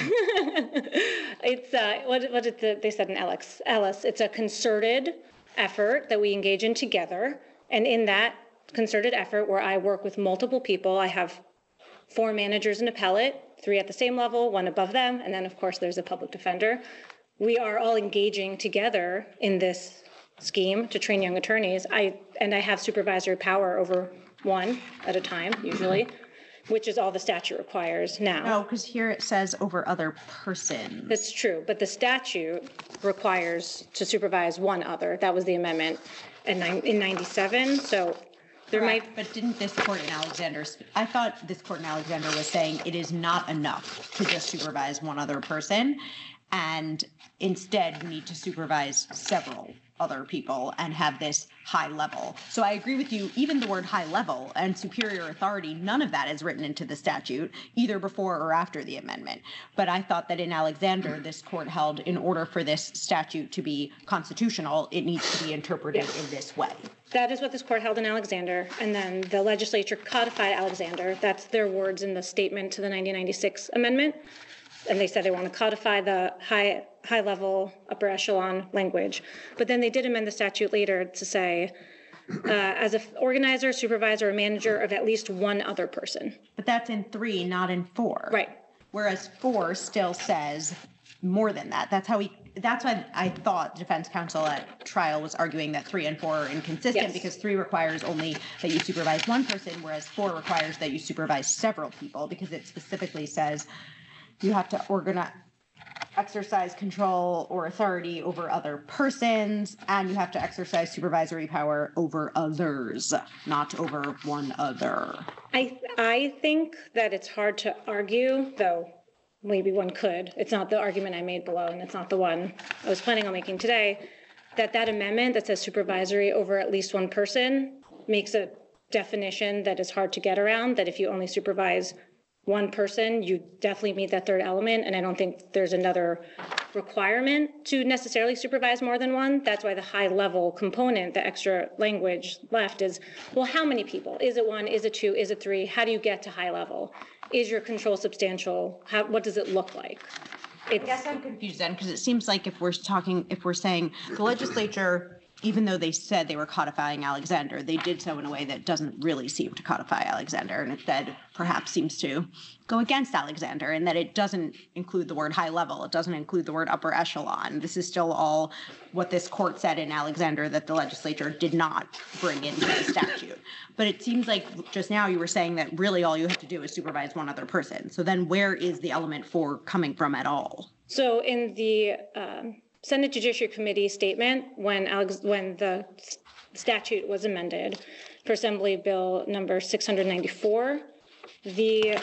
It's, what did they said in Ellis, it's a concerted effort that we engage in together. And in that concerted effort where I work with multiple people, I have 4 managers and appellate, 3 at the same level, 1 above them, and then of course there's a public defender. We are all engaging together in this scheme to train young attorneys. I have supervisory power over 1 at a time, usually, which is all the statute requires now. No, because here it says over other persons. That's true, but the statute requires to supervise 1 other. That was the amendment in 97, so there might... But didn't this court in Alexander... I thought this court in Alexander was saying it is not enough to just supervise 1 other person, and instead we need to supervise several other people and have this high level. So I agree with you, even the word high level and superior authority, none of that is written into the statute, either before or after the amendment. But I thought that in Alexander, this court held in order for this statute to be constitutional, it needs to be interpreted in this way. That is what this court held in Alexander, and then the legislature codified Alexander. That's their words in the statement to the 1996 amendment. And they said they want to codify the high-level, upper echelon language. But then they did amend the statute later to say, as an organizer, supervisor, or manager of at least 1 other person. But that's in 3, not in 4. Right. Whereas 4 still says more than that. That's how that's why I thought defense counsel at trial was arguing that 3 and 4 are inconsistent Yes. because 3 requires only that you supervise one person, whereas 4 requires that you supervise several people because it specifically says you have to exercise control or authority over other persons, and you have to exercise supervisory power over others, not over one other. I think that it's hard to argue, though maybe one could. It's not the argument I made below, and it's not the one I was planning on making today, that amendment that says supervisory over at least one person makes a definition that is hard to get around, that if you only supervise one person, you definitely meet that third element, and I don't think there's another requirement to necessarily supervise more than one. That's why the high-level component, the extra language left is, well, how many people? Is it 1? Is it 2? Is it 3? How do you get to high level? Is your control substantial? What does it look like? I guess I'm confused then, because it seems like if we're saying the legislature, even though they said they were codifying Alexander, they did so in a way that doesn't really seem to codify Alexander, and instead perhaps seems to go against Alexander, in that it doesn't include the word high level, it doesn't include the word upper echelon. This is still all what this court said in Alexander that the legislature did not bring into the statute. But it seems like just now you were saying that really all you have to do is supervise one other person. So then where is the element 4 coming from at all? So in the Senate Judiciary Committee statement, when the statute was amended for Assembly Bill number 694, the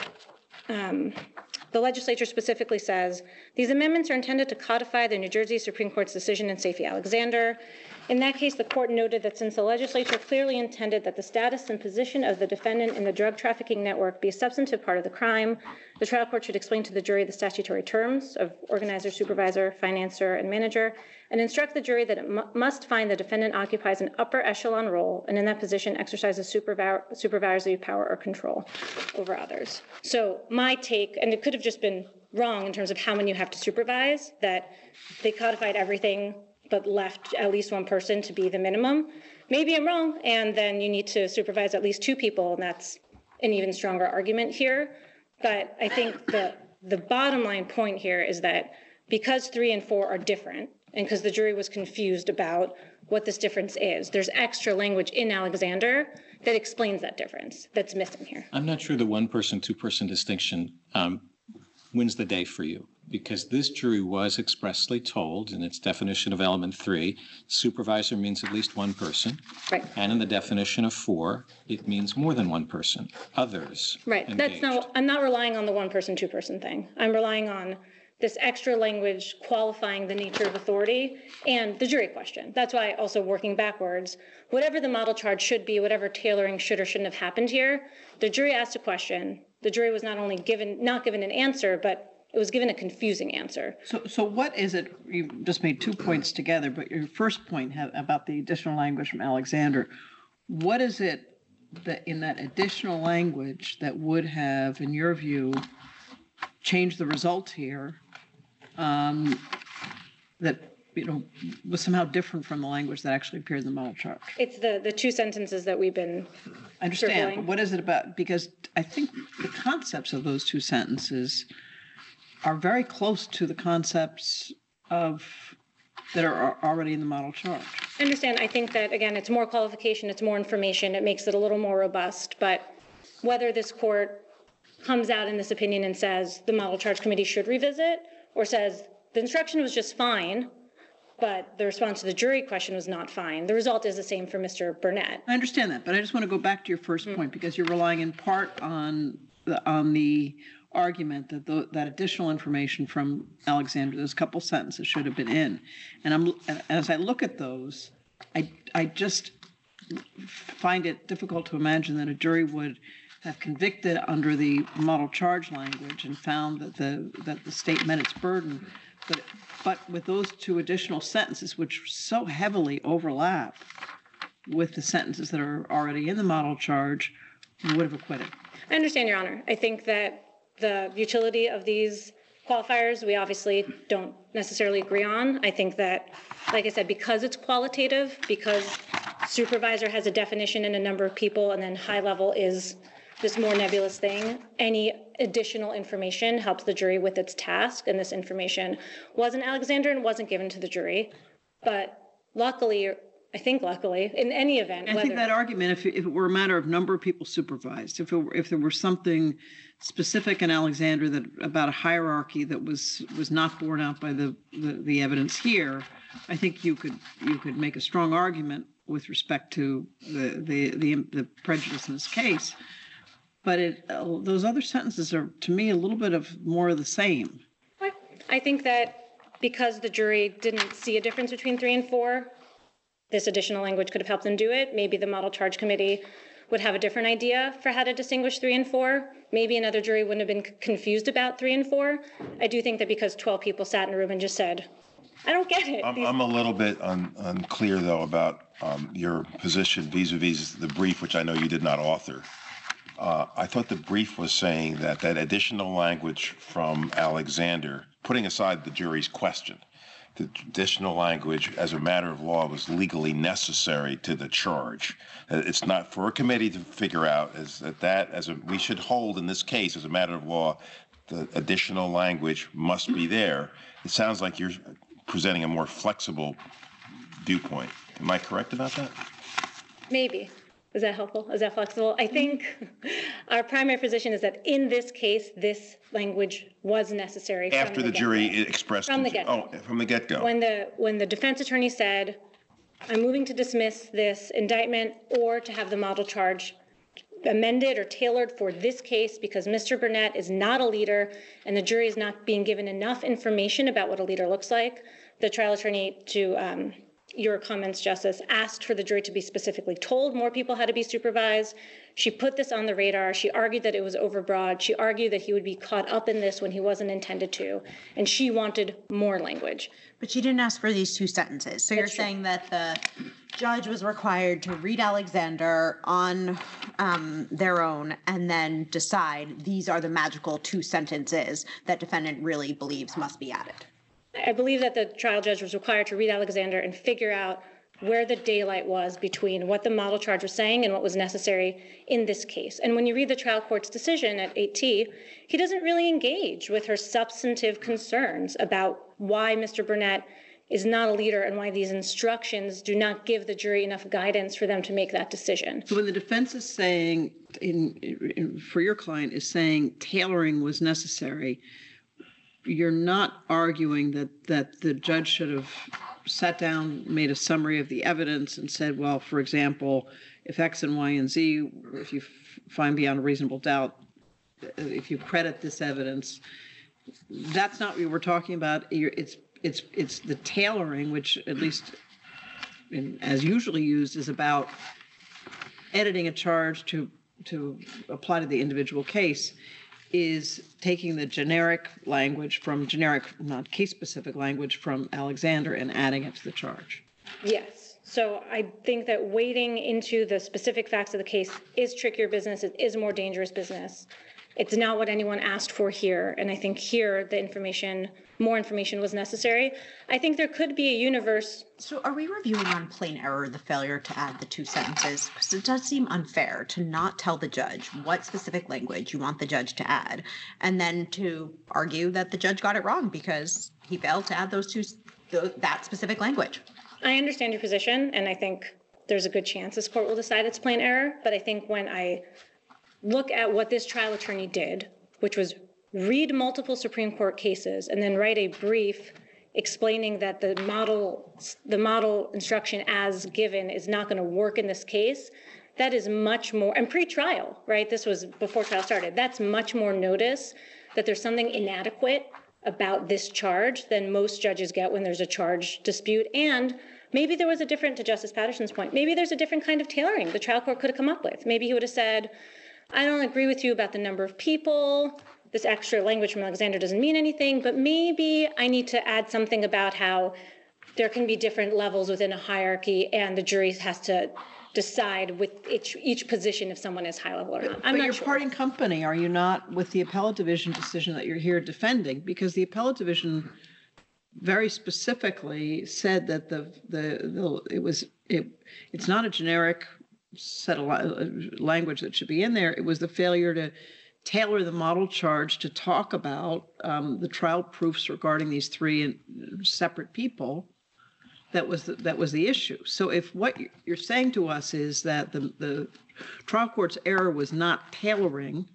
legislature specifically says, these amendments are intended to codify the New Jersey Supreme Court's decision in Safety Alexander. In that case, the court noted that since the legislature clearly intended that the status and position of the defendant in the drug trafficking network be a substantive part of the crime, the trial court should explain to the jury the statutory terms of organizer, supervisor, financer, and manager, and instruct the jury that it must find the defendant occupies an upper echelon role and in that position exercises supervisory power or control over others. So my take, and it could have just been wrong in terms of how many you have to supervise, that they codified everything but left at least one person to be the minimum. Maybe I'm wrong, and then you need to supervise at least 2 people, and that's an even stronger argument here. But I think the bottom line point here is that because 3 and 4 are different, and because the jury was confused about what this difference is, there's extra language in Alexander that explains that difference that's missing here. I'm not sure the 1-person, 2-person distinction wins the day for you, because this jury was expressly told in its definition of element 3, supervisor means at least 1 person. Right. And in the definition of 4, it means more than 1 person, others. Right. Engaged. I'm not relying on the 1-person, 2-person thing. I'm relying on this extra language qualifying the nature of authority and the jury question. That's why also working backwards, whatever the model charge should be, whatever tailoring should or shouldn't have happened here, the jury asked a question. The jury was not only not given an answer, but it was given a confusing answer. So what is it, you just made 2 points together, but your first point about the additional language from Alexander, what is it that in that additional language that would have, in your view, changed the result here, that was somehow different from the language that actually appeared in the model charge? It's the 2 sentences that we've been I understand, circling. but what is it about? Because I think the concepts of those 2 sentences are very close to the concepts that are already in the model charge. I understand. I think that, again, it's more qualification, it's more information, it makes it a little more robust, but whether this court comes out in this opinion and says the model charge committee should revisit, or says the instruction was just fine, but the response to the jury question was not fine, the result is the same for Mr. Burnett. I understand that, but I just want to go back to your first point, because you're relying in part on the argument that that additional information from Alexander, those couple sentences should have been in. And as I look at those, I just find it difficult to imagine that a jury would have convicted under the model charge language and found that the state met its burden, but with those 2 additional sentences, which so heavily overlap with the sentences that are already in the model charge, would have acquitted. I understand, Your Honor. I think that the utility of these qualifiers, we obviously don't necessarily agree on. I think that, like I said, because it's qualitative, because supervisor has a definition and a number of people, and then high level is this more nebulous thing. Any additional information helps the jury with its task, and this information wasn't Alexander and wasn't given to the jury. But luckily, I think luckily, in any event, I think that argument, if it were a matter of number of people supervised, if there were something specific in Alexander that about a hierarchy that was not borne out by the evidence here, I think you could make a strong argument with respect to the prejudice in this case. But those other sentences are, to me, a little bit of more of the same. I think that because the jury didn't see a difference between 3 and 4, this additional language could have helped them do it. Maybe the model charge committee would have a different idea for how to distinguish 3 and 4. Maybe another jury wouldn't have been confused about 3 and 4. I do think that because 12 people sat in a room and just said, I don't get it. I'm a little bit unclear, though, about your position vis-a-vis the brief, which I know you did not author. I thought the brief was saying that additional language from Alexander, putting aside the jury's question, the additional language as a matter of law was legally necessary to the charge. It's not for a committee to figure out we should hold in this case as a matter of law, the additional language must be there. It sounds like you're presenting a more flexible viewpoint. Am I correct about that? Maybe. Is that helpful? Is that flexible? I think our primary position is that in this case, this language was necessary. After the jury expressed from the get-go. Oh, from the get-go. When the defense attorney said, I'm moving to dismiss this indictment or to have the model charge amended or tailored for this case because Mr. Burnett is not a leader and the jury is not being given enough information about what a leader looks like, the trial attorney, to your comments, Justice, asked for the jury to be specifically told more people had to be supervised. She put this on the radar. She argued that it was overbroad. She argued that he would be caught up in this when he wasn't intended to. And she wanted more language. But she didn't ask for these 2 sentences. So you're saying that the judge was required to read Alexander on their own and then decide these are the magical 2 sentences that defendant really believes must be added. I believe that the trial judge was required to read Alexander and figure out where the daylight was between what the model charge was saying and what was necessary in this case. And when you read the trial court's decision at 8T, he doesn't really engage with her substantive concerns about why Mr. Burnett is not a leader and why these instructions do not give the jury enough guidance for them to make that decision. So when the defense is saying, for your client, is saying tailoring was necessary, you're not arguing that the judge should have sat down, made a summary of the evidence and said, well, for example, if X and Y and Z, if you find beyond a reasonable doubt, if you credit this evidence, that's not what we're talking about. It's the tailoring, which at least as usually used is about editing a charge to apply to the individual case, is taking the generic language from not case-specific language from Alexander and adding it to the charge. Yes. So I think that wading into the specific facts of the case is trickier business. It is more dangerous business. It's not what anyone asked for here. And I think here more information was necessary. I think there could be a universe. So are we reviewing on plain error the failure to add the 2 sentences? Because it does seem unfair to not tell the judge what specific language you want the judge to add, and then to argue that the judge got it wrong because he failed to add that specific language. I understand your position, and I think there's a good chance this court will decide it's plain error. But I think when I look at what this trial attorney did, which was read multiple Supreme Court cases and then write a brief explaining that the model instruction as given is not going to work in this case, that is much more, and pre-trial, right? This was before trial started. That's much more notice that there's something inadequate about this charge than most judges get when there's a charge dispute. And maybe there was to Justice Patterson's point, maybe there's a different kind of tailoring the trial court could have come up with. Maybe he would have said, I don't agree with you about the number of people. This extra language from Alexander doesn't mean anything, but maybe I need to add something about how there can be different levels within a hierarchy and the jury has to decide with each position if someone is high level or not. But you're parting company, are you not, with the appellate division decision that you're here defending? Because the appellate division very specifically said that it's not a generic set of language that should be in there. It was the failure to tailor the model charge to talk about the trial proofs regarding these three separate people. That was the issue. So if what you're saying to us is that the trial court's error was not tailoring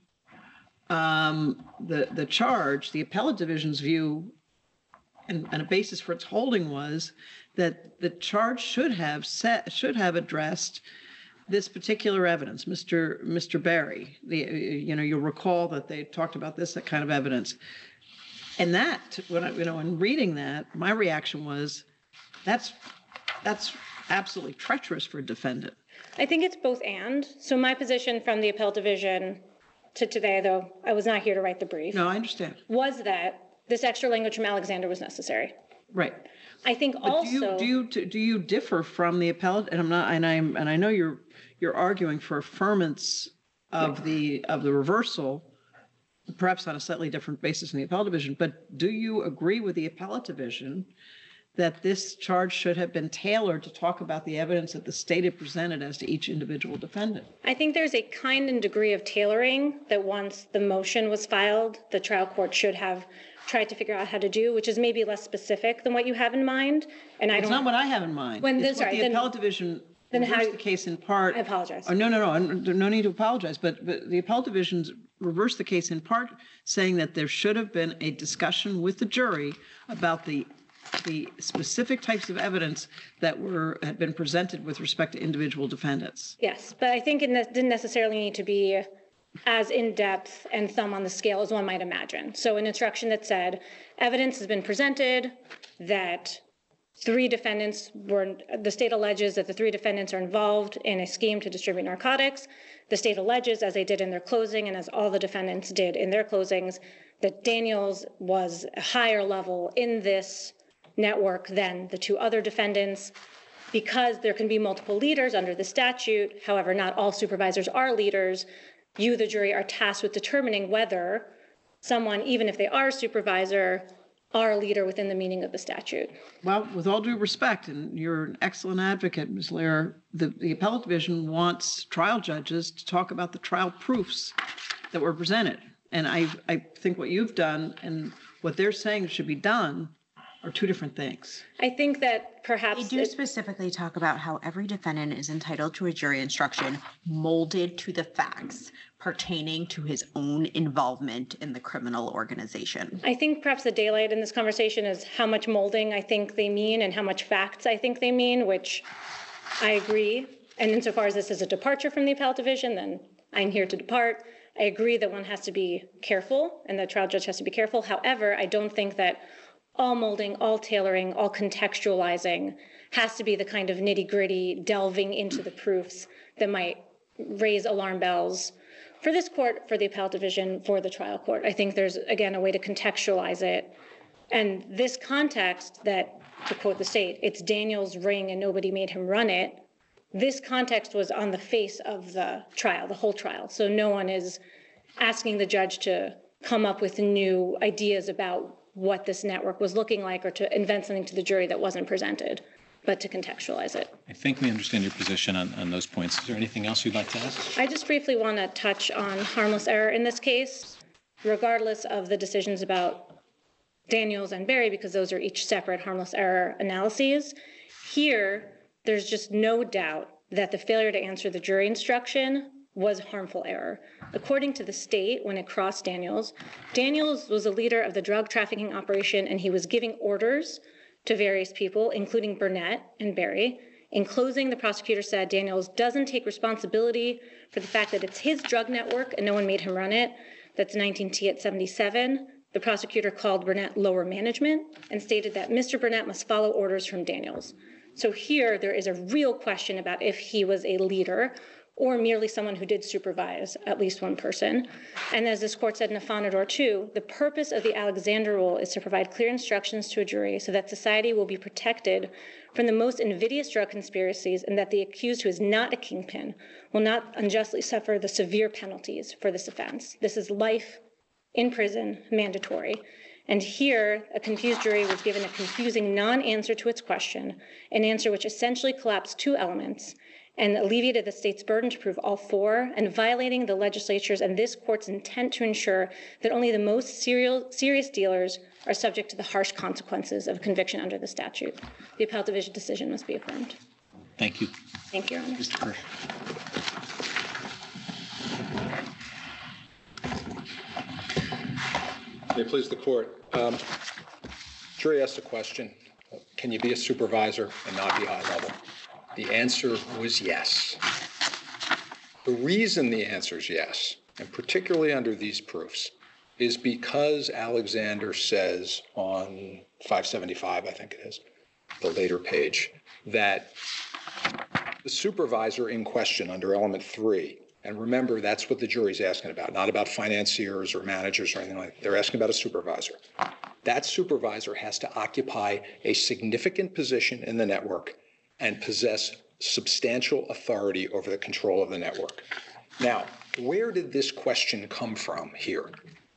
the charge, the appellate division's view and a basis for its holding was that the charge should have addressed this particular evidence, Mr. Berry. You'll recall that they talked about that kind of evidence, and that in reading that, my reaction was, that's absolutely treacherous for a defendant. I think it's both and. So my position from the appellate division to today, though I was not here to write the brief. No, I understand. Was that this extra language from Alexander was necessary. Right. I think but also. Do you differ from the appellate? And I know you're arguing for affirmance of the reversal, perhaps on a slightly different basis in the appellate division. But do you agree with the appellate division that this charge should have been tailored to talk about the evidence that the state had presented as to each individual defendant? I think there's a kind and degree of tailoring that once the motion was filed, the trial court should have tried to figure out how to do, which is maybe less specific than what you have in mind. And it's not what I have in mind. It's what the appellate division reversed the case in part. I apologize. Oh, no need to apologize. But the appellate divisions reversed the case in part, saying that there should have been a discussion with the jury about the specific types of evidence that had been presented with respect to individual defendants. Yes, but I think it didn't necessarily need to be as in-depth and thumb on the scale as one might imagine. So an instruction that said, evidence has been presented that the state alleges that the three defendants are involved in a scheme to distribute narcotics. The state alleges, as they did in their closing and as all the defendants did in their closings, that Daniels was a higher level in this network than the two other defendants. Because there can be multiple leaders under the statute, however, not all supervisors are leaders, you, the jury, are tasked with determining whether someone, even if they are a supervisor, are a leader within the meaning of the statute. Well, with all due respect, and you're an excellent advocate, Ms. Lear, the appellate division wants trial judges to talk about the trial proofs that were presented. And I think what you've done and what they're saying should be done are two different things. I think that perhaps they do specifically talk about how every defendant is entitled to a jury instruction molded to the facts pertaining to his own involvement in the criminal organization. I think perhaps the daylight in this conversation is how much molding I think they mean and how much facts I think they mean, which I agree. And insofar as this is a departure from the appellate division, then I'm here to depart. I agree that one has to be careful and the trial judge has to be careful. However, I don't think that all molding, all tailoring, all contextualizing has to be the kind of nitty-gritty delving into the proofs that might raise alarm bells for this court, for the appellate division, for the trial court. I think there's, again, a way to contextualize it. And this context that, to quote the state, it's Daniel's ring and nobody made him run it, this context was on the face of the trial, the whole trial. So no one is asking the judge to come up with new ideas about what this network was looking like or to invent something to the jury that wasn't presented, but to contextualize it. I think we understand your position on those points. Is there anything else you'd like to add? I just briefly want to touch on harmless error in this case, regardless of the decisions about Daniels and Berry, because those are each separate harmless error analyses. Here, there's just no doubt that the failure to answer the jury instruction was harmful error. According to the state, when it crossed Daniels, Daniels was a leader of the drug trafficking operation and he was giving orders to various people, including Burnett and Berry. In closing, the prosecutor said Daniels doesn't take responsibility for the fact that it's his drug network and no one made him run it. That's 19T at 77. The prosecutor called Burnett lower management and stated that Mr. Burnett must follow orders from Daniels. So here, there is a real question about if he was a leader or merely someone who did supervise at least one person. And as this court said in Afanador 2, the purpose of the Alexander Rule is to provide clear instructions to a jury so that society will be protected from the most invidious drug conspiracies and that the accused who is not a kingpin will not unjustly suffer the severe penalties for this offense. This is life in prison, mandatory. And here, a confused jury was given a confusing non-answer to its question, an answer which essentially collapsed two elements, and alleviated the state's burden to prove all four, and violating the legislature's and this court's intent to ensure that only the most serious dealers are subject to the harsh consequences of conviction under the statute. The appellate division decision must be affirmed. Thank you. Thank you, Your Honor. Mr. Kirsch. May it please the court. Jury asked a question, can you be a supervisor and not be high level? The answer was yes. The reason the answer is yes, and particularly under these proofs, is because Alexander says on 575, I think it is, the later page, that the supervisor in question under element 3, and remember, that's what the jury's asking about, not about financiers or managers or anything like that. They're asking about a supervisor. That supervisor has to occupy a significant position in the network and possess substantial authority over the control of the network. Now, where did this question come from here?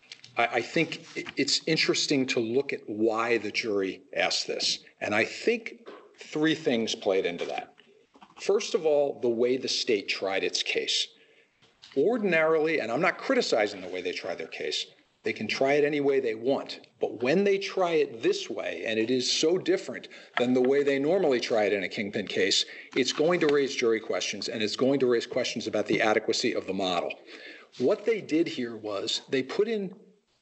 I think it's interesting to look at why the jury asked this. And I think 3 things played into that. First of all, the way the state tried its case. Ordinarily, and I'm not criticizing the way they tried their case, they can try it any way they want. But when they try it this way, and it is so different than the way they normally try it in a kingpin case, it's going to raise jury questions, and it's going to raise questions about the adequacy of the model. What they did here was they put in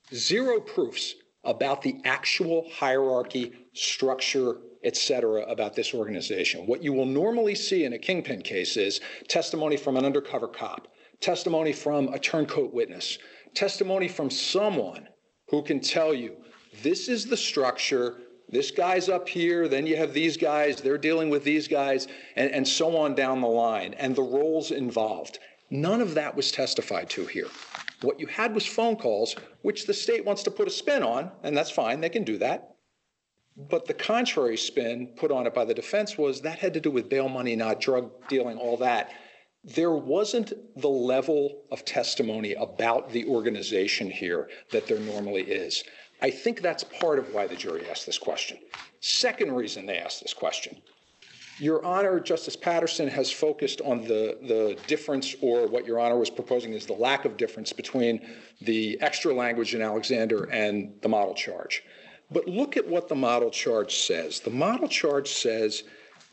0 proofs about the actual hierarchy, structure, etc. about this organization. What you will normally see in a kingpin case is testimony from an undercover cop, testimony from a turncoat witness, testimony from someone who can tell you, this is the structure, this guy's up here, then you have these guys, they're dealing with these guys, and so on down the line, and the roles involved. None of that was testified to here. What you had was phone calls, which the state wants to put a spin on, and that's fine, they can do that. But the contrary spin put on it by the defense was that had to do with bail money, not drug dealing, all that. There wasn't the level of testimony about the organization here that there normally is. I think that's part of why the jury asked this question. Second reason they asked this question. Your Honor, Justice Patterson has focused on the difference, or what Your Honor was proposing is the lack of difference between the extra language in Alexander and the model charge. But look at what the model charge says. The model charge says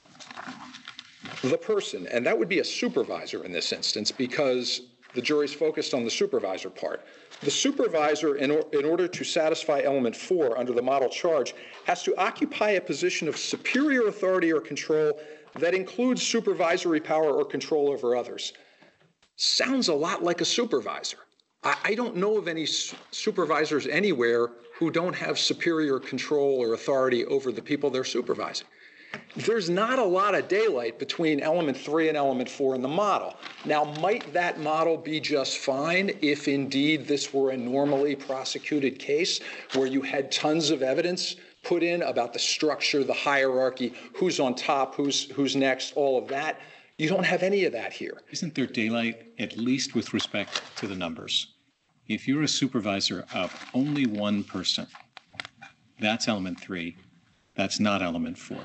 the person, and that would be a supervisor in this instance because the jury's focused on the supervisor part. The supervisor, in order to satisfy element 4 under the model charge, has to occupy a position of superior authority or control that includes supervisory power or control over others. Sounds a lot like a supervisor. I don't know of any supervisors anywhere who don't have superior control or authority over the people they're supervising. There's not a lot of daylight between element 3 and element 4 in the model. Now, might that model be just fine if indeed this were a normally prosecuted case where you had tons of evidence put in about the structure, the hierarchy, who's on top, who's next, all of that? You don't have any of that here. Isn't there daylight, at least with respect to the numbers? If you're a supervisor of only one person, that's element 3. That's not element 4.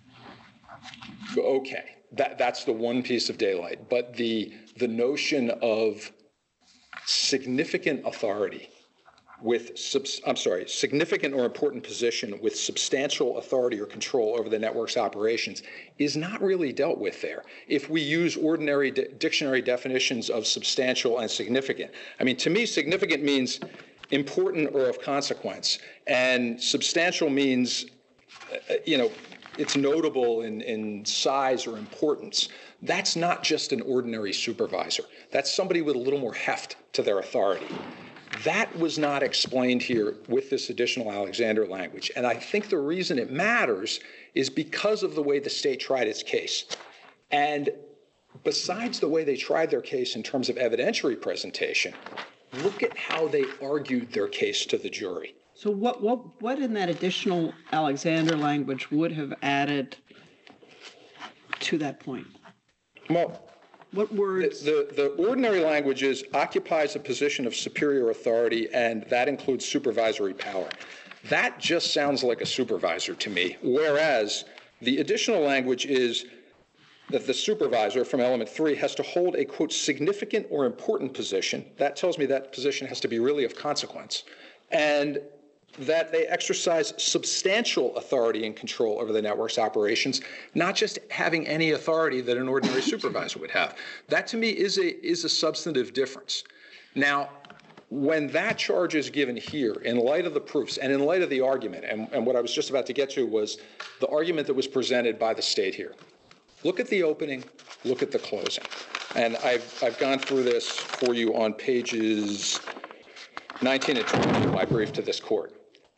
Okay, that's the one piece of daylight. But the notion of significant authority with, significant or important position with substantial authority or control over the network's operations is not really dealt with there. If we use ordinary dictionary definitions of substantial and significant, I mean, to me, significant means important or of consequence, and substantial means, it's notable in size or importance. That's not just an ordinary supervisor. That's somebody with a little more heft to their authority. That was not explained here with this additional Alexander language. And I think the reason it matters is because of the way the state tried its case. And besides the way they tried their case in terms of evidentiary presentation, look at how they argued their case to the jury. So what in that additional Alexander language would have added to that point? Well, what words? The ordinary language is occupies a position of superior authority, and that includes supervisory power. That just sounds like a supervisor to me, whereas the additional language is that the supervisor from element 3 has to hold a, quote, significant or important position. That tells me that position has to be really of consequence. And that they exercise substantial authority and control over the network's operations, not just having any authority that an ordinary supervisor would have. That, to me, is a substantive difference. Now, when that charge is given here, in light of the proofs and in light of the argument, and what I was just about to get to was the argument that was presented by the state here. Look at the opening, look at the closing. And I've gone through this for you on pages 19 and 20 of my brief to this court.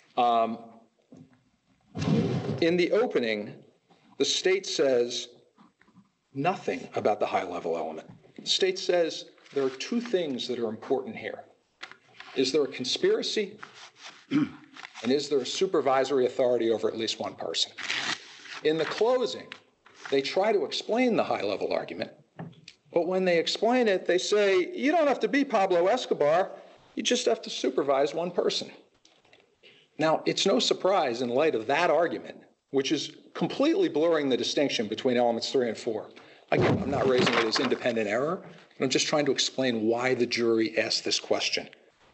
In the opening, the state says nothing about the high-level element. The state says there are two things that are important here. Is there a conspiracy? And is there a supervisory authority over at least one person? In the closing, they try to explain the high-level argument, but when they explain it, they say, you don't have to be Pablo Escobar, you just have to supervise one person. Now, it's no surprise in light of that argument, which is completely blurring the distinction between elements 3 and 4. Again, I'm not raising it as independent error, but I'm just trying to explain why the jury asked this question.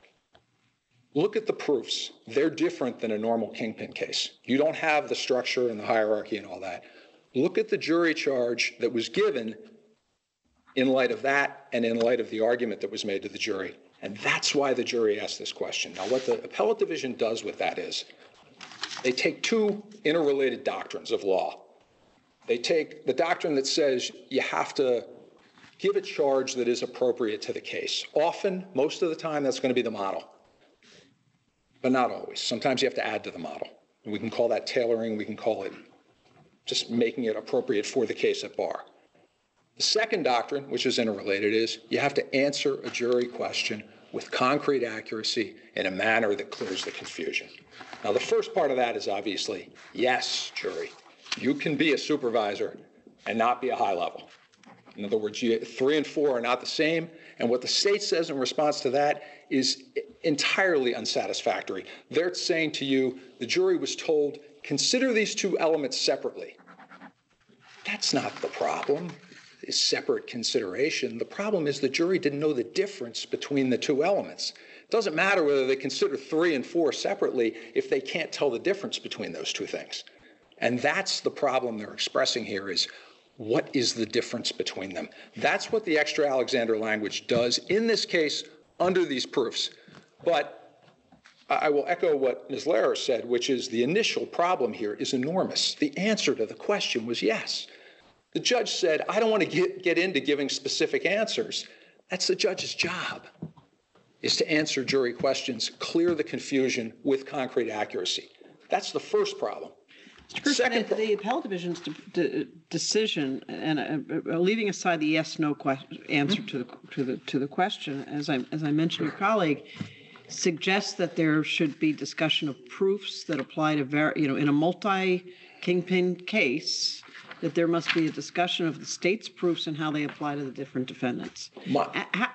Look at the proofs. They're different than a normal kingpin case. You don't have the structure and the hierarchy and all that. Look at the jury charge that was given in light of that and in light of the argument that was made to the jury. And that's why the jury asked this question. Now, what the appellate division does with that is they take two interrelated doctrines of law. They take the doctrine that says you have to give a charge that is appropriate to the case. Often, most of the time, that's going to be the model. But not always. Sometimes you have to add to the model. And we can call that tailoring. We can call it just making it appropriate for the case at bar. The second doctrine, which is interrelated, is you have to answer a jury question with concrete accuracy in a manner that clears the confusion. Now, the first part of that is obviously, yes, jury, you can be a supervisor and not be a high level. In other words, 3 and 4 are not the same, and what the state says in response to that is entirely unsatisfactory. They're saying to you, the jury was told, consider these two elements separately. That's not the problem, is separate consideration. The problem is the jury didn't know the difference between the two elements. It doesn't matter whether they consider 3 and 4 separately if they can't tell the difference between those two things. And that's the problem they're expressing here is, what is the difference between them? That's what the extra Alexander language does in this case under these proofs. But I will echo what Ms. Lehrer said, which is the initial problem here is enormous. The answer to the question was yes. The judge said, I don't want to get into giving specific answers. That's the judge's job, is to answer jury questions, clear the confusion with concrete accuracy. That's the first problem. Second, the appellate division's decision, and leaving aside the yes/no answer to the question, as I mentioned, your colleague suggests that there should be discussion of proofs that apply to in a multi-kingpin case, that there must be a discussion of the state's proofs and how they apply to the different defendants. What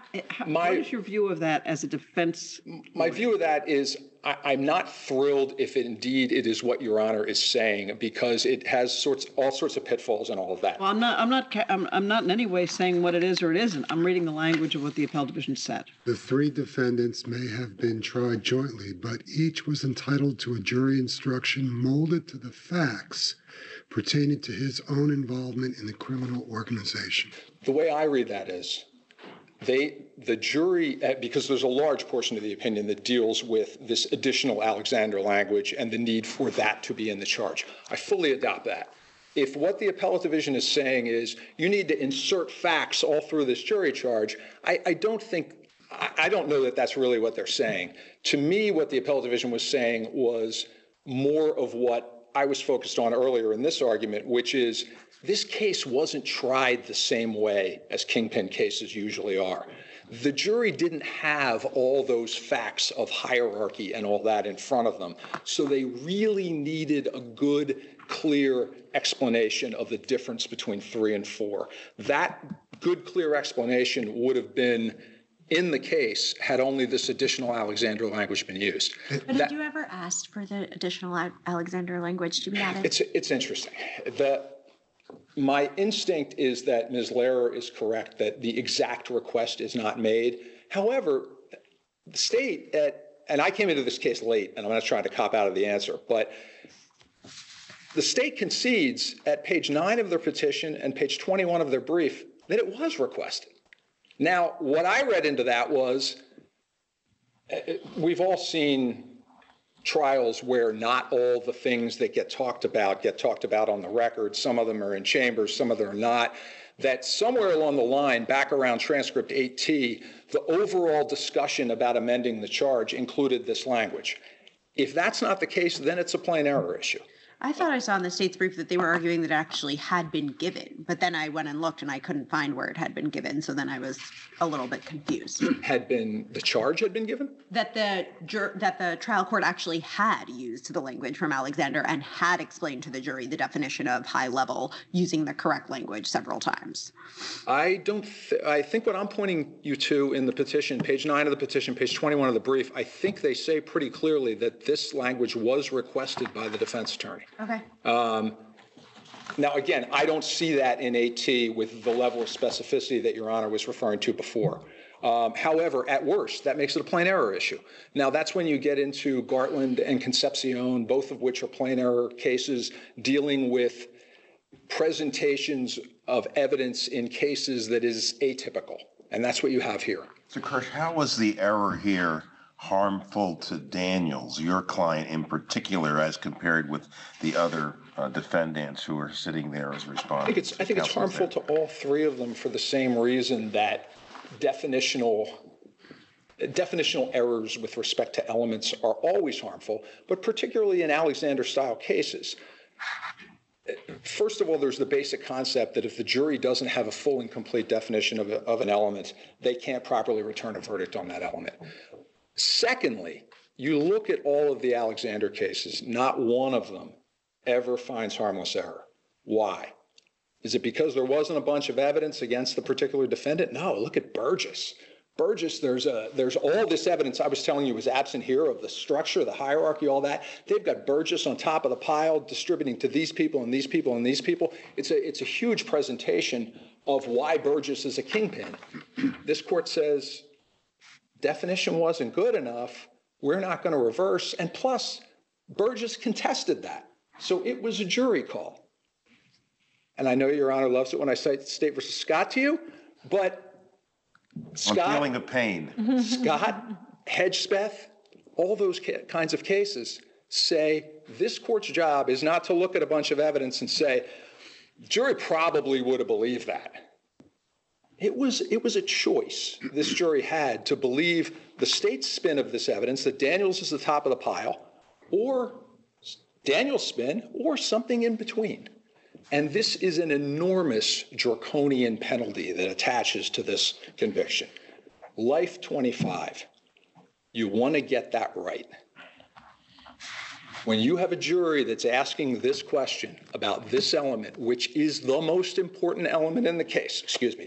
is your view of that as a defense? My view of that is I'm not thrilled if indeed it is what Your Honor is saying, because it has all sorts of pitfalls and all of that. Well, I'm not in any way saying what it is or it isn't. I'm reading the language of what the appellate division said. The 3 defendants may have been tried jointly, but each was entitled to a jury instruction molded to the facts pertaining to his own involvement in the criminal organization. The way I read that is the jury, because there's a large portion of the opinion that deals with this additional Alexander language and the need for that to be in the charge. I fully adopt that. If what the appellate division is saying is you need to insert facts all through this jury charge, I don't know that that's really what they're saying. To me, what the appellate division was saying was more of what I was focused on earlier in this argument, which is this case wasn't tried the same way as kingpin cases usually are. The jury didn't have all those facts of hierarchy and all that in front of them, so they really needed a good, clear explanation of the difference between 3 and 4. That good, clear explanation would have been in the case had only this additional Alexander language been used. But did you ever ask for the additional Alexander language to be added? It's interesting. My instinct is that Ms. Lehrer is correct, that the exact request is not made. However, the state, and I came into this case late, and I'm not trying to cop out of the answer, but the state concedes at page 9 of their petition and page 21 of their brief that it was requested. Now, what I read into that was, we've all seen trials where not all the things that get talked about on the record. Some of them are in chambers, some of them are not. That somewhere along the line, back around transcript 8T, the overall discussion about amending the charge included this language. If that's not the case, then it's a plain error issue. I thought I saw in the state's brief that they were arguing that it actually had been given, but then I went and looked and I couldn't find where it had been given, so then I was a little bit confused. The charge had been given? That the trial court actually had used the language from Alexander and had explained to the jury the definition of high level using the correct language several times. I think what I'm pointing you to in the petition, page 9 of the petition, page 21 of the brief, I think they say pretty clearly that this language was requested by the defense attorney. Okay. Now, again, I don't see that in 8T with the level of specificity that Your Honor was referring to before. However, at worst, that makes it a plain error issue. Now, that's when you get into Gartland and Concepcion, both of which are plain error cases dealing with presentations of evidence in cases that is atypical. And that's what you have here. So, Kirsch, how was the error here harmful to Daniels, your client in particular, as compared with the other defendants who are sitting there as respondents? I think it's harmful to all three of them for the same reason that definitional errors with respect to elements are always harmful, but particularly in Alexander-style cases. First of all, there's the basic concept that if the jury doesn't have a full and complete definition of an element, they can't properly return a verdict on that element. Secondly, you look at all of the Alexander cases, not one of them ever finds harmless error. Why? Is it because there wasn't a bunch of evidence against the particular defendant? No, look at Burgess. Burgess, there's all this evidence I was telling you was absent here of the structure, the hierarchy, all that. They've got Burgess on top of the pile distributing to these people and these people and these people. It's a huge presentation of why Burgess is a kingpin. This court says, definition wasn't good enough, we're not going to reverse, and plus, Burgess contested that. So it was a jury call. And I know Your Honor loves it when I cite State versus Scott to you, but Scott... I'm feeling the pain. Scott, Hedgespeth, all those kinds of cases say this court's job is not to look at a bunch of evidence and say, the jury probably would have believed that. It was a choice this jury had to believe the state's spin of this evidence, that Daniels is the top of the pile, or Daniels' spin, or something in between. And this is an enormous draconian penalty that attaches to this conviction. Life 25. You want to get that right. When you have a jury that's asking this question about this element, which is the most important element in the case,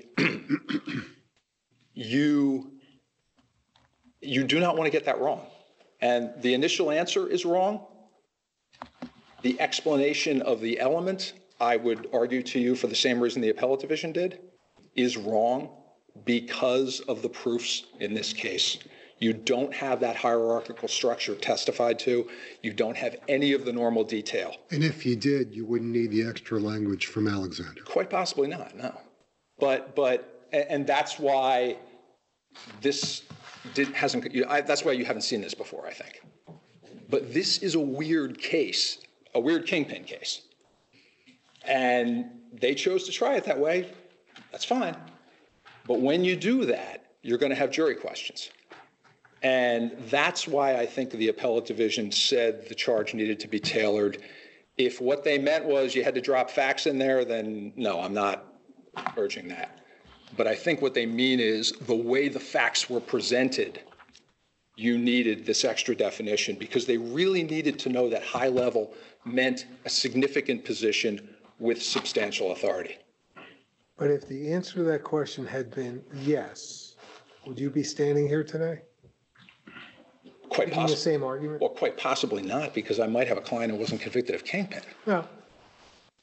you do not want to get that wrong. And the initial answer is wrong. The explanation of the element, I would argue to you for the same reason the appellate division did, is wrong because of the proofs in this case. You don't have that hierarchical structure testified to. You don't have any of the normal detail. And if you did, you wouldn't need the extra language from Alexander. Quite possibly not, no. And that's why that's why you haven't seen this before, I think. But this is a weird case, a weird kingpin case. And they chose to try it that way. That's fine. But when you do that, you're going to have jury questions. And that's why I think the appellate division said the charge needed to be tailored. If what they meant was you had to drop facts in there, then no, I'm not urging that. But I think what they mean is the way the facts were presented, you needed this extra definition because they really needed to know that high level meant a significant position with substantial authority. But if the answer to that question had been yes, would you be standing here today? Quite possibly. The same argument? Well, quite possibly not, because I might have a client who wasn't convicted of kingpin. No.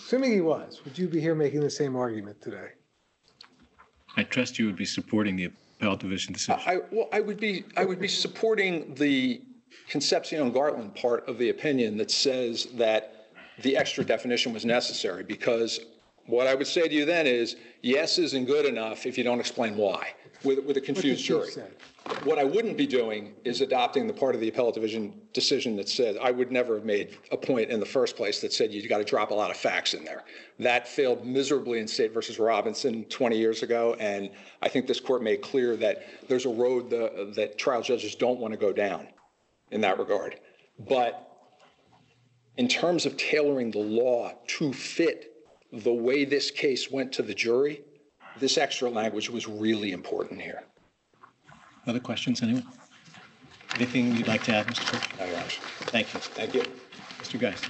Assuming he was, would you be here making the same argument today? I trust you would be supporting the appellate division decision. I would be supporting the Concepcion Gartland part of the opinion that says that the extra definition was necessary, because what I would say to you then is yes isn't good enough if you don't explain why with a confused jury. What I wouldn't be doing is adopting the part of the appellate division decision that said I would never have made a point in the first place that said you got to drop a lot of facts in there. That failed miserably in State versus Robinson 20 years ago, and I think this court made clear that there's a road that trial judges don't want to go down in that regard. But in terms of tailoring the law to fit the way this case went to the jury, this extra language was really important here. Other questions, anyone? Anything you'd like to add, Mr. Cook? No, Your Honor. Thank you. Thank you. Mr. Geist.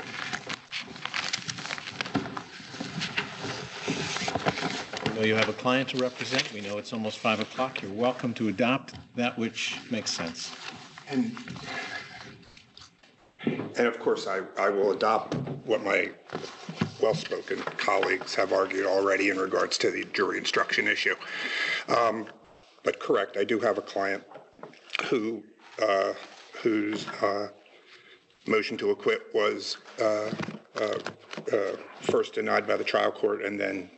We know you have a client to represent. We know it's almost 5 o'clock. You're welcome to adopt that which makes sense. And of course, I will adopt what my well-spoken colleagues have argued already in regards to the jury instruction issue. But correct, I do have a client whose motion to acquit was first denied by the trial court and then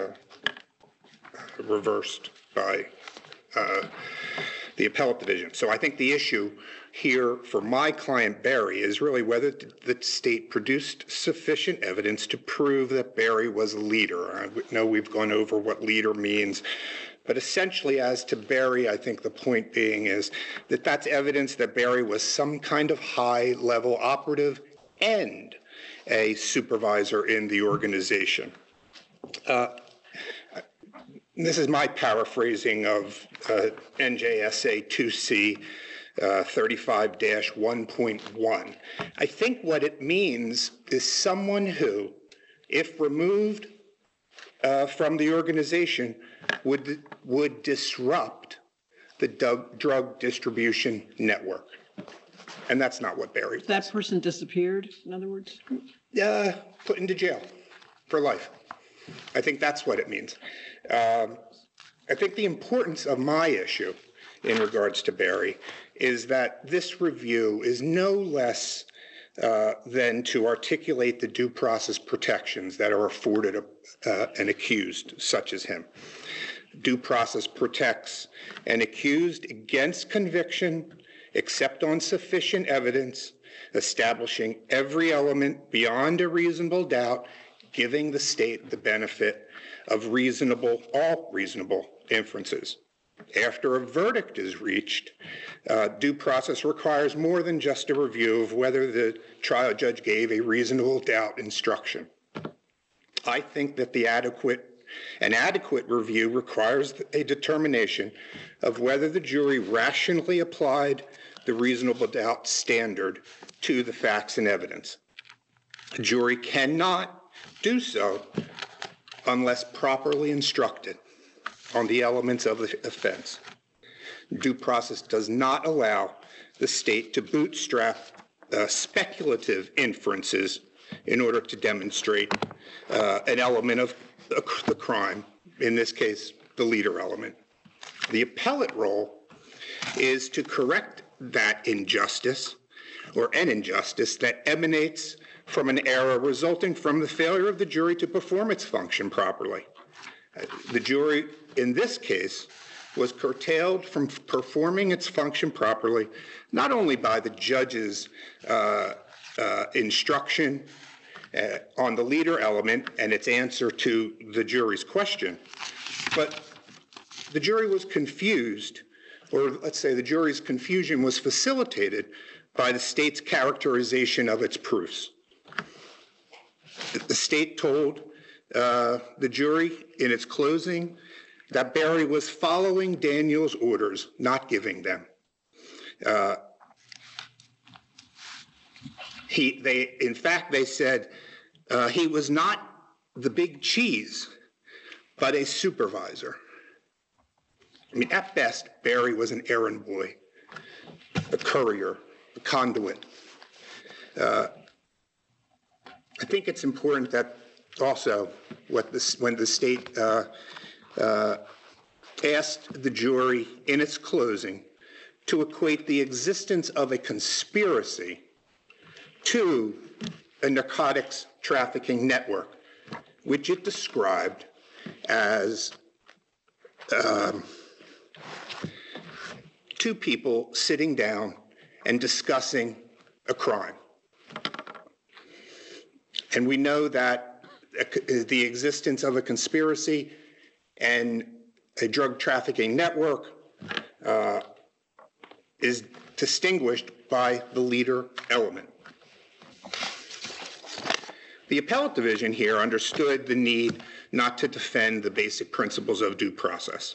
reversed by the appellate division. So I think the issue here for my client Barry is really whether the state produced sufficient evidence to prove that Barry was a leader. I know we've gone over what leader means, but essentially as to Barry, I think the point being is that that's evidence that Barry was some kind of high-level operative and a supervisor in the organization. This is my paraphrasing of NJSA 2C 35-1.1. I think what it means is someone who, if removed from the organization, would disrupt the drug distribution network. And that's not what Barry was. That person disappeared, in other words? Put into jail for life. I think that's what it means. I think the importance of my issue in regards to Barry is that this review is no less than to articulate the due process protections that are afforded an accused such as him. Due process protects an accused against conviction except on sufficient evidence, establishing every element beyond a reasonable doubt, giving the state the benefit of all reasonable inferences. After a verdict is reached, due process requires more than just a review of whether the trial judge gave a reasonable doubt instruction. I think that an adequate review requires a determination of whether the jury rationally applied the reasonable doubt standard to the facts and evidence. A jury cannot do so unless properly instructed on the elements of the offense. Due process does not allow the state to bootstrap speculative inferences in order to demonstrate an element of the crime, in this case, the leader element. The appellate role is to correct that injustice or an injustice that emanates from an error resulting from the failure of the jury to perform its function properly. The jury, in this case, was curtailed from performing its function properly, not only by the judge's instruction on the leader element and its answer to the jury's question, but the jury was confused, or let's say the jury's confusion was facilitated by the state's characterization of its proofs. The state told the jury in its closing that Barry was following Daniel's orders, not giving them. In fact, they said he was not the big cheese, but a supervisor. I mean, at best, Barry was an errand boy, a courier, a conduit. I think it's important that also when the state asked the jury in its closing to equate the existence of a conspiracy to a narcotics trafficking network, which it described as two people sitting down and discussing a crime. And we know that the existence of a conspiracy and a drug trafficking network is distinguished by the leader element. The appellate division here understood the need not to defend the basic principles of due process.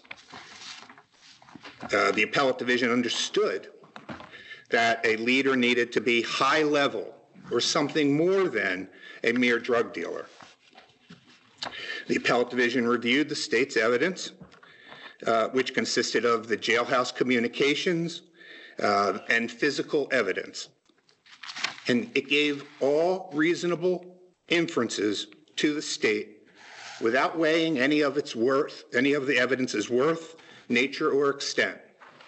The appellate division understood that a leader needed to be high level or something more than a mere drug dealer. The appellate division reviewed the state's evidence, which consisted of the jailhouse communications and physical evidence. And it gave all reasonable inferences to the state without weighing any of the evidence's worth, nature, or extent.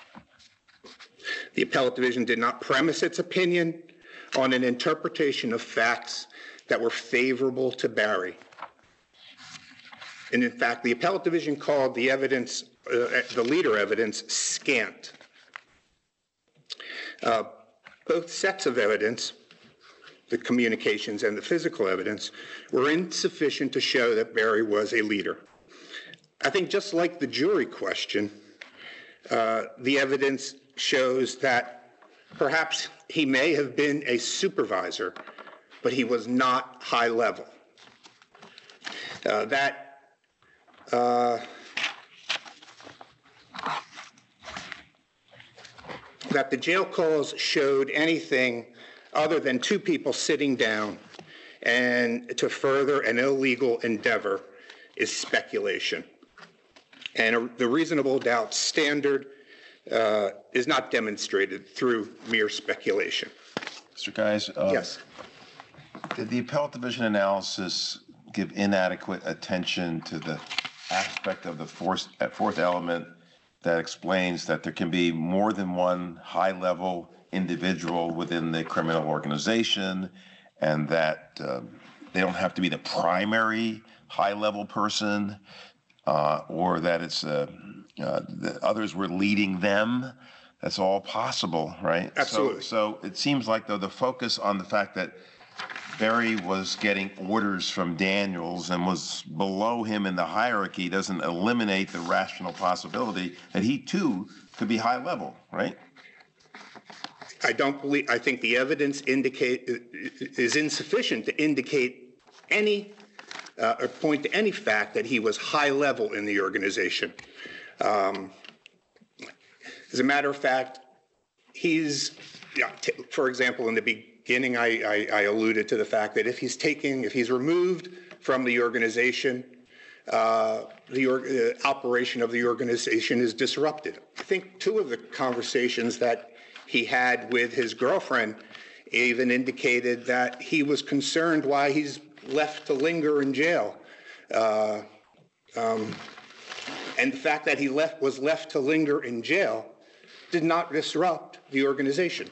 The appellate division did not premise its opinion on an interpretation of facts that were favorable to Barry. And in fact, the appellate division called the evidence, the leader evidence, scant. Both sets of evidence, the communications and the physical evidence, were insufficient to show that Barry was a leader. I think just like the jury question, the evidence shows that perhaps he may have been a supervisor, but he was not high level. That the jail calls showed anything other than two people sitting down and to further an illegal endeavor is speculation. And the reasonable doubt standard is not demonstrated through mere speculation. Mr. Guys? Yes. Did the appellate division analysis give inadequate attention to the aspect of the fourth element that explains that there can be more than one high-level individual within the criminal organization, and that they don't have to be the primary high-level person, or that it's the others were leading them? That's all possible, right? Absolutely. So it seems like, though, the focus on the fact that Barry was getting orders from Daniels and was below him in the hierarchy doesn't eliminate the rational possibility that he, too, could be high level, right? I think the evidence is insufficient to indicate any, or point to any fact that he was high level in the organization. As a matter of fact, for example, in the beginning, I alluded to the fact that if he's removed from the organization, the operation of the organization is disrupted. I think two of the conversations that he had with his girlfriend even indicated that he was concerned why he's left to linger in jail. And the fact that he was left to linger in jail did not disrupt the organization.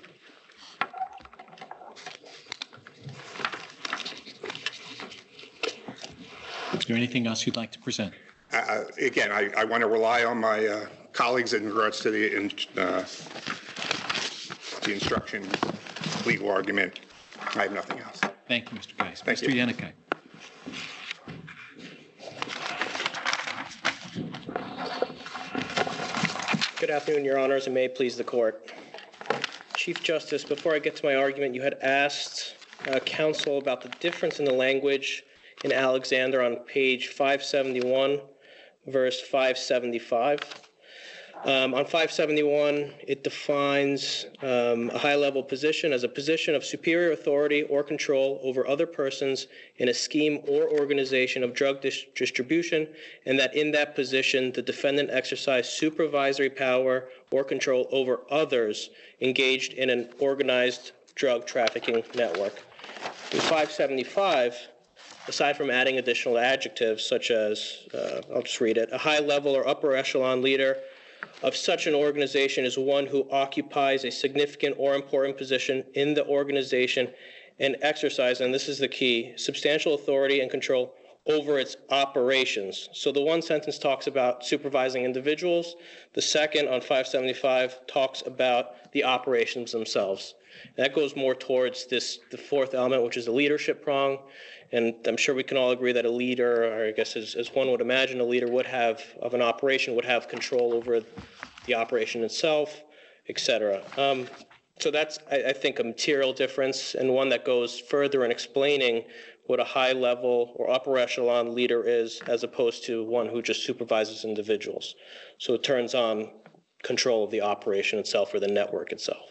Is there anything else you'd like to present? Again, I want to rely on my colleagues in regards to the instruction legal argument. I have nothing else. Thank you, Mr. Geis. Thank Mr. you. Yannicke. Good afternoon, Your Honors, and may it please the Court. Chief Justice, before I get to my argument, you had asked counsel about the difference in the language in Alexander on page 571, verse 575. On 571, it defines a high-level position as a position of superior authority or control over other persons in a scheme or organization of drug distribution, and that in that position, the defendant exercised supervisory power or control over others engaged in an organized drug trafficking network. In 575, aside from adding additional adjectives such as, I'll just read it, a high level or upper echelon leader of such an organization is one who occupies a significant or important position in the organization and exercise, and this is the key, substantial authority and control over its operations. So the one sentence talks about supervising individuals. The second on 575 talks about the operations themselves. And that goes more towards the fourth element, which is the leadership prong. And I'm sure we can all agree that a leader, or I guess as one would imagine, a leader would have, of an operation, would have control over the operation itself, et cetera. So that's, I think, a material difference, and one that goes further in explaining what a high-level or upper echelon leader is, as opposed to one who just supervises individuals. So it turns on control of the operation itself or the network itself.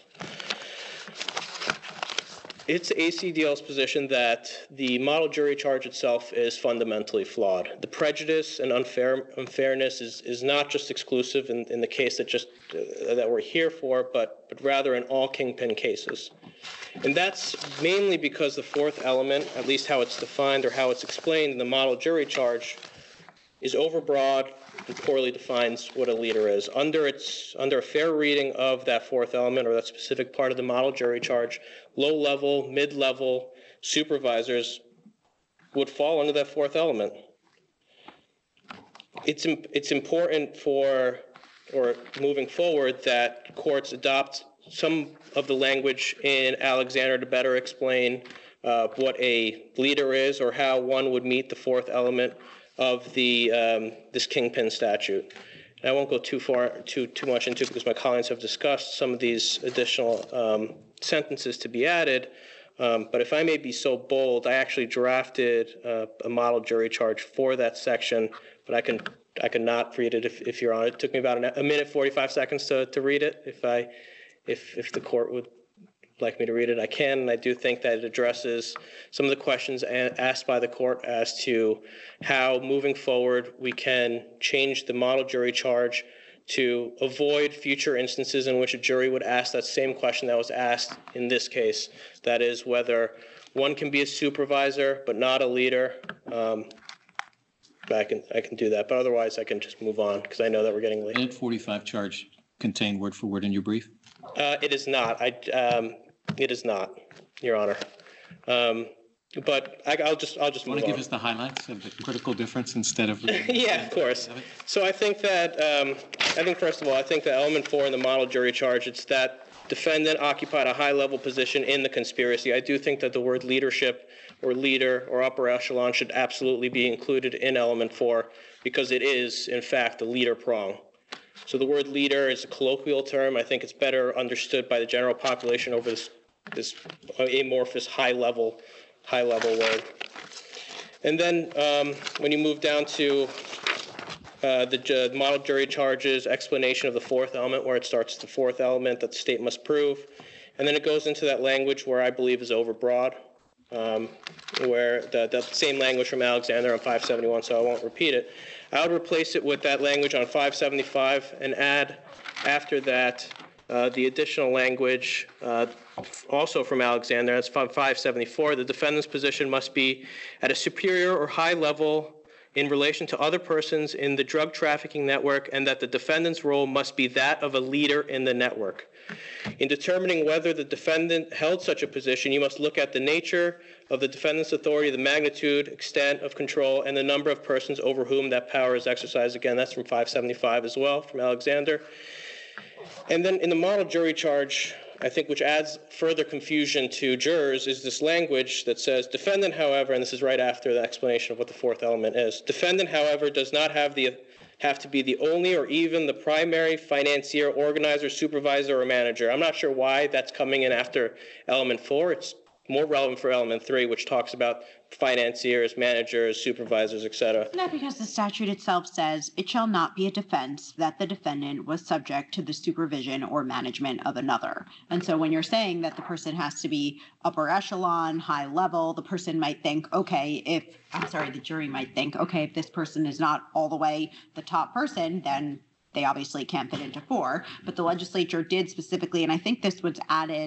It's ACDL's position that the model jury charge itself is fundamentally flawed. The prejudice and unfairness is not just exclusive in the case that we're here for, but rather in all kingpin cases. And that's mainly because the fourth element, at least how it's defined or how it's explained in the model jury charge, is overbroad and poorly defines what a leader is. Under a fair reading of that fourth element or that specific part of the model jury charge, low-level, mid-level supervisors would fall under that fourth element. It's important for, or moving forward, that courts adopt some of the language in Alexander to better explain what a leader is or how one would meet the fourth element of this kingpin statute. And I won't go too much into it because my colleagues have discussed some of these additional sentences to be added. But if I may be so bold, I actually drafted a model jury charge for that section, but I can not read it if you're on it. It took me about a minute 45 seconds to read it. If the court would like me to read it, I can. And I do think that it addresses some of the questions asked by the court as to how, moving forward, we can change the model jury charge to avoid future instances in which a jury would ask that same question that was asked in this case. That is, whether one can be a supervisor but not a leader. I can do that, but otherwise I can just move on because I know that we're getting late. Minute 45 charge contained word for word in your brief? It is not. It is not, Your Honor. But I'll just move on. Want to give us the highlights of the critical difference instead of? Yeah, of course. So I think that first of all, I think that element 4 in the model jury charge, it's that defendant occupied a high-level position in the conspiracy. I do think that the word leadership or leader or upper echelon should absolutely be included in element 4 because it is, in fact, the leader prong. So the word leader is a colloquial term. I think it's better understood by the general population over this amorphous high-level word. And then when you move down to the model jury charges explanation of the fourth element, where it starts the fourth element that the state must prove, and then it goes into that language where I believe is overbroad, where the same language from Alexander on 571, so I won't repeat it. I would replace it with that language on 575 and add after that the additional language also from Alexander, that's 574, the defendant's position must be at a superior or high level in relation to other persons in the drug trafficking network, and that the defendant's role must be that of a leader in the network. In determining whether the defendant held such a position, you must look at the nature of the defendant's authority, the magnitude, extent of control, and the number of persons over whom that power is exercised. Again, that's from 575 as well, from Alexander. And then in the model jury charge, I think which adds further confusion to jurors, is this language that says, defendant, however, and this is right after the explanation of what the fourth element is, defendant, however, does not have to be the only or even the primary financier, organizer, supervisor, or manager. I'm not sure why that's coming in after element 4. It's more relevant for element 3, which talks about financiers, managers, supervisors, etc. No, because the statute itself says it shall not be a defense that the defendant was subject to the supervision or management of another. And so when you're saying that the person has to be upper echelon, high level, the person might think, the jury might think, okay, if this person is not all the way the top person, then they obviously can't fit into 4. But the legislature did specifically, and I think this was added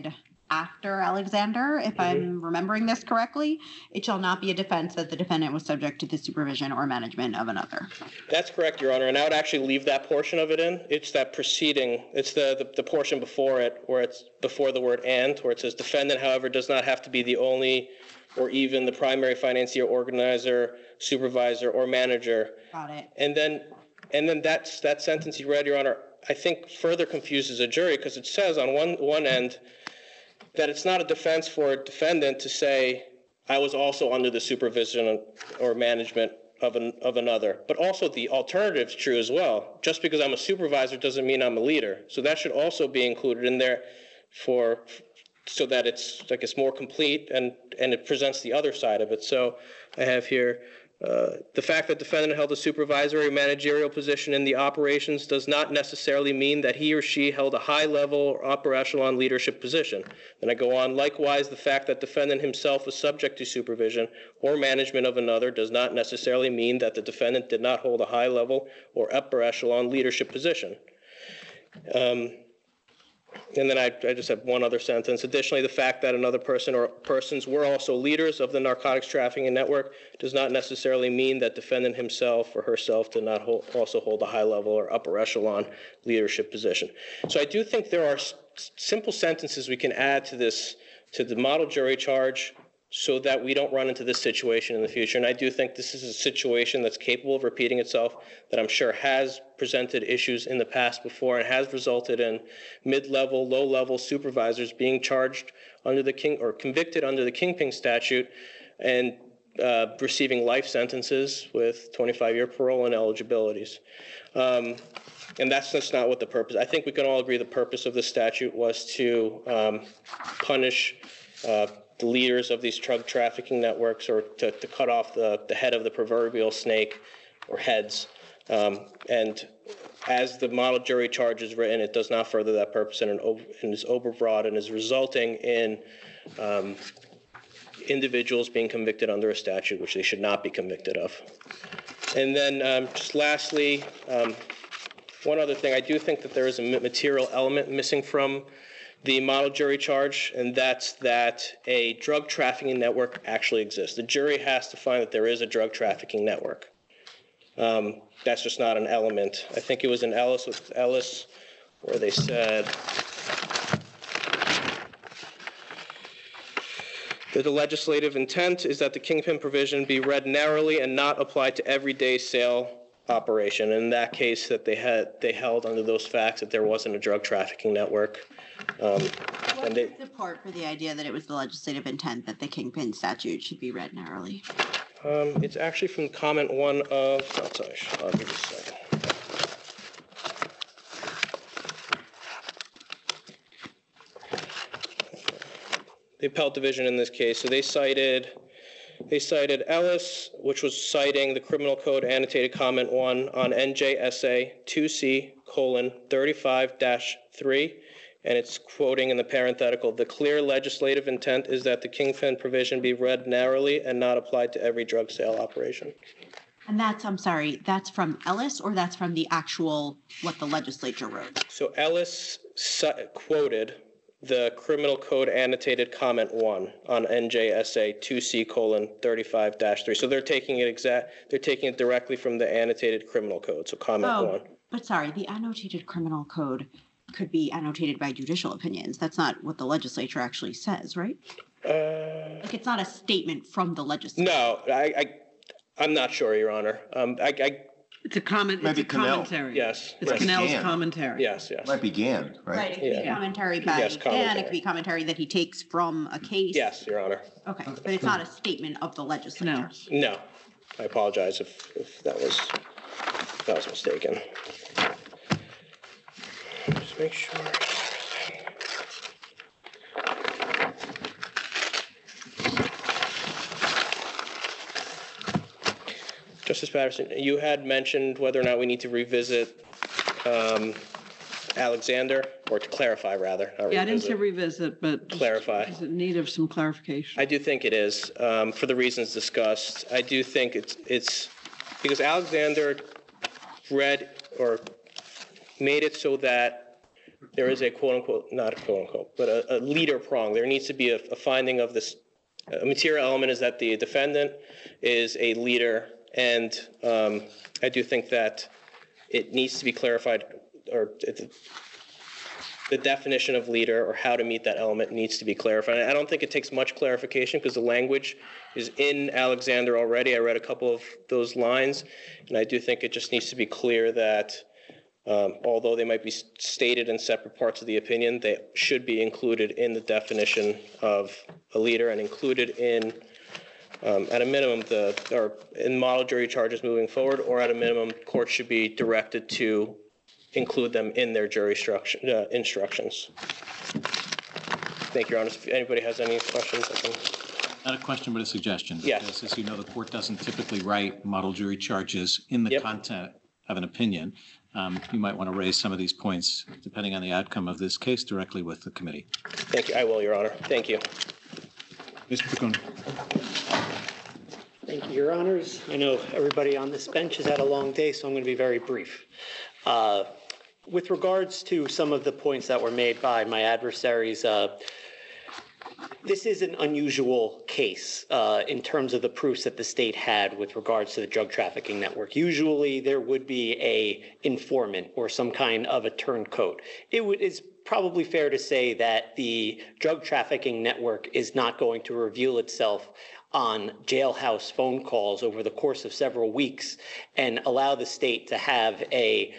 after Alexander, if I'm remembering this correctly. It shall not be a defense that the defendant was subject to the supervision or management of another. That's correct, Your Honor, and I would actually leave that portion of it in. It's that preceding, it's the portion before it, where it's before the word and, where it says defendant, however, does not have to be the only or even the primary financier, organizer, supervisor, or manager. Got it. And then that sentence you read, Your Honor, I think further confuses a jury because it says on one end that it's not a defense for a defendant to say, I was also under the supervision or management of another. But also the alternative is true as well. Just because I'm a supervisor doesn't mean I'm a leader. So that should also be included in there so that it's more complete and it presents the other side of it. So I have here, the fact that defendant held a supervisory or managerial position in the operations does not necessarily mean that he or she held a high level or upper echelon leadership position. Then I go on, likewise, the fact that defendant himself was subject to supervision or management of another does not necessarily mean that the defendant did not hold a high level or upper echelon leadership position. And then I just have one other sentence. Additionally, the fact that another person or persons were also leaders of the narcotics trafficking network does not necessarily mean that defendant himself or herself did not also hold a high level or upper echelon leadership position. So I do think there are simple sentences we can add to the model jury charge so that we don't run into this situation in the future. And I do think this is a situation that's capable of repeating itself, that I'm sure has presented issues in the past before and has resulted in mid-level, low-level supervisors being charged under the convicted under the Kingpin statute and receiving life sentences with 25-year parole and eligibilities. And that's just not what the purpose. I think we can all agree the purpose of the statute was to punish the leaders of these drug trafficking networks, or to cut off the head of the proverbial snake or heads. And as the model jury charge is written, it does not further that purpose and is overbroad and is resulting in individuals being convicted under a statute which they should not be convicted of. And then just lastly, one other thing, I do think that there is a material element missing from the model jury charge, and that's that a drug trafficking network actually exists. The jury has to find that there is a drug trafficking network. That's just not an element. I think it was in Ellis where they said that the legislative intent is that the Kingpin provision be read narrowly and not applied to everyday sale operation. In that case, that they held under those facts that there wasn't a drug trafficking network. What's the support for the idea that it was the legislative intent that the Kingpin statute should be read narrowly? It's actually from comment 1 of, I'll give you a second. The appellate division in this case, so they cited Ellis, which was citing the Criminal Code annotated comment 1 on NJSA 2C:35-3, and it's quoting in the parenthetical, the clear legislative intent is that the Kingpin provision be read narrowly and not applied to every drug sale operation. And that's from Ellis, or that's from the actual, what the legislature wrote? So Ellis quoted the Criminal Code annotated comment 1 on NJSA 2C:35-3. So they're taking it directly from the annotated Criminal Code. So comment 1. But sorry, the annotated Criminal Code could be annotated by judicial opinions. That's not what the legislature actually says, right? Like it's not a statement from the legislature. No, I'm not sure, Your Honor. It's a comment. It's a commentary. Yes. It's Cannell's commentary. Yes. Might be Gann, right? Right. It could be commentary by Gann. It could be commentary that he takes from a case. Yes, Your Honor. Okay, but it's not a statement of the legislature. No. I apologize if that was mistaken. Just make sure. Justice Patterson, you had mentioned whether or not we need to revisit Alexander, or to clarify, rather. Yeah, I didn't say revisit, but clarify. Is it in need of some clarification? I do think it is, for the reasons discussed. I do think it's because Alexander read or made it so that there is a quote unquote, not a quote unquote, but a leader prong. There needs to be a finding of this. A material element is that the defendant is a leader, and I do think that it needs to be clarified, or the definition of leader or how to meet that element needs to be clarified. I don't think it takes much clarification because the language is in Alexander already. I read a couple of those lines, and I do think it just needs to be clear that although they might be stated in separate parts of the opinion, they should be included in the definition of a leader and included in, at a minimum, in model jury charges moving forward, or at a minimum, courts should be directed to include them in their jury instructions. Thank you, Your Honor. If anybody has any questions, I can... Not a question, but a suggestion. Yes. Because, as you know, the court doesn't typically write model jury charges in the content of an opinion. You might want to raise some of these points, depending on the outcome of this case, directly with the committee. Thank you. I will, Your Honor. Thank you. Mr. Picone. Thank you, Your Honors. I know everybody on this bench has had a long day, so I'm going to be very brief. With regards to some of the points that were made by my adversaries, this is an unusual case in terms of the proofs that the state had with regards to the drug trafficking network. Usually there would be a informant or some kind of a turncoat. It's probably fair to say that the drug trafficking network is not going to reveal itself on jailhouse phone calls over the course of several weeks and allow the state to have a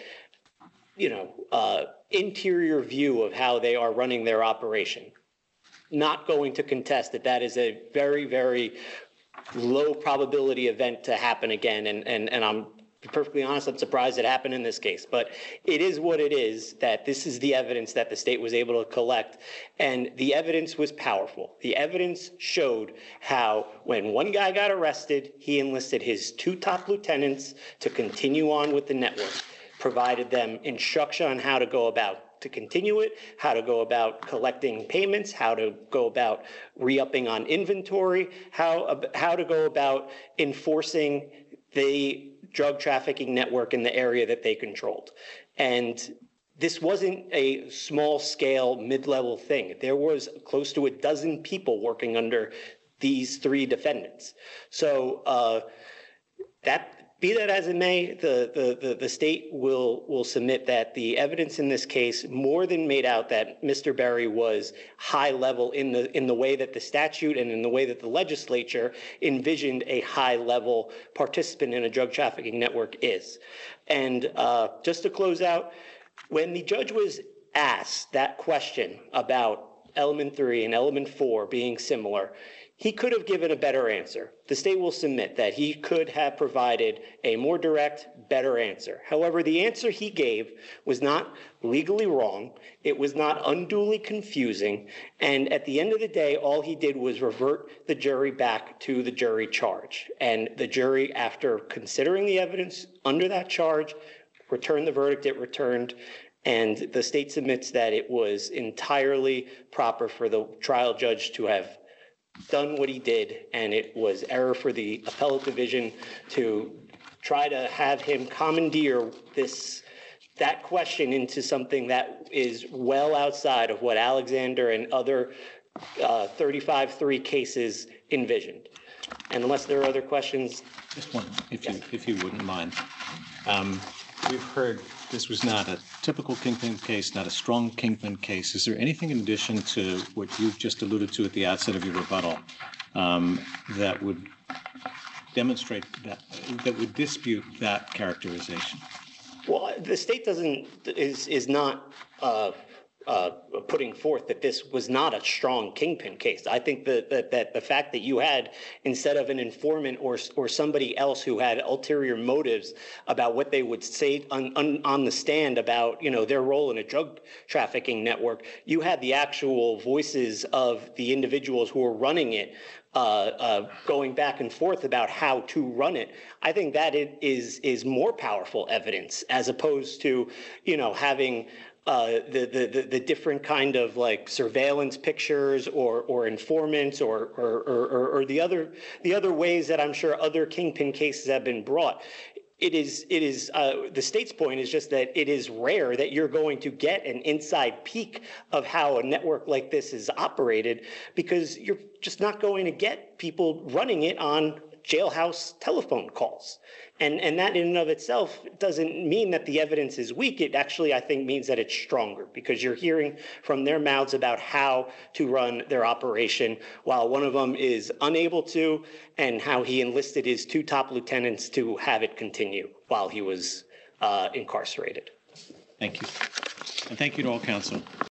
interior view of how they are running their operation. Not going to contest that that is a very, very low probability event to happen again. And I'm perfectly honest, I'm surprised it happened in this case. But it is what it is, that this is the evidence that the state was able to collect. And the evidence was powerful. The evidence showed how when one guy got arrested, he enlisted his 2 top lieutenants to continue on with the network, provided them instruction on how to go about to continue it, how to go about collecting payments, how to go about re-upping on inventory, how to go about enforcing the drug trafficking network in the area that they controlled. And this wasn't a small-scale, mid-level thing. There was close to a dozen people working under these 3 defendants. So be that as it may, the state will submit that the evidence in this case more than made out that Mr. Berry was high level in the way that the statute and in the way that the legislature envisioned a high level participant in a drug trafficking network is. And just to close out, when the judge was asked that question about element 3 and element 4 being similar, he could have given a better answer. The state will submit that he could have provided a more direct, better answer. However, the answer he gave was not legally wrong. It was not unduly confusing. And at the end of the day, all he did was revert the jury back to the jury charge. And the jury, after considering the evidence under that charge, returned the verdict it returned. And the state submits that it was entirely proper for the trial judge to have done what he did, and it was error for the appellate division to try to have him commandeer that question into something that is well outside of what Alexander and other 35-3 cases envisioned. And unless there are other questions. Just one, if you wouldn't mind. We've heard this was not a typical kingpin case, not a strong kingpin case. Is there anything in addition to what you've just alluded to at the outset of your rebuttal that would demonstrate that would dispute that characterization? Well, the state is not putting forth that this was not a strong kingpin case. I think that the fact that you had, instead of an informant or somebody else who had ulterior motives about what they would say on the stand about their role in a drug trafficking network, you had the actual voices of the individuals who were running it going back and forth about how to run it. I think that it is more powerful evidence as opposed to having the different kind of like surveillance pictures or informants or the other ways that I'm sure other kingpin cases have been brought. the state's point is just that it is rare that you're going to get an inside peek of how a network like this is operated, because you're just not going to get people running it on jailhouse telephone calls. And that in and of itself doesn't mean that the evidence is weak. It actually, I think, means that it's stronger, because you're hearing from their mouths about how to run their operation, while one of them is unable to, and how he enlisted his 2 top lieutenants to have it continue while he was incarcerated. Thank you. And thank you to all counsel.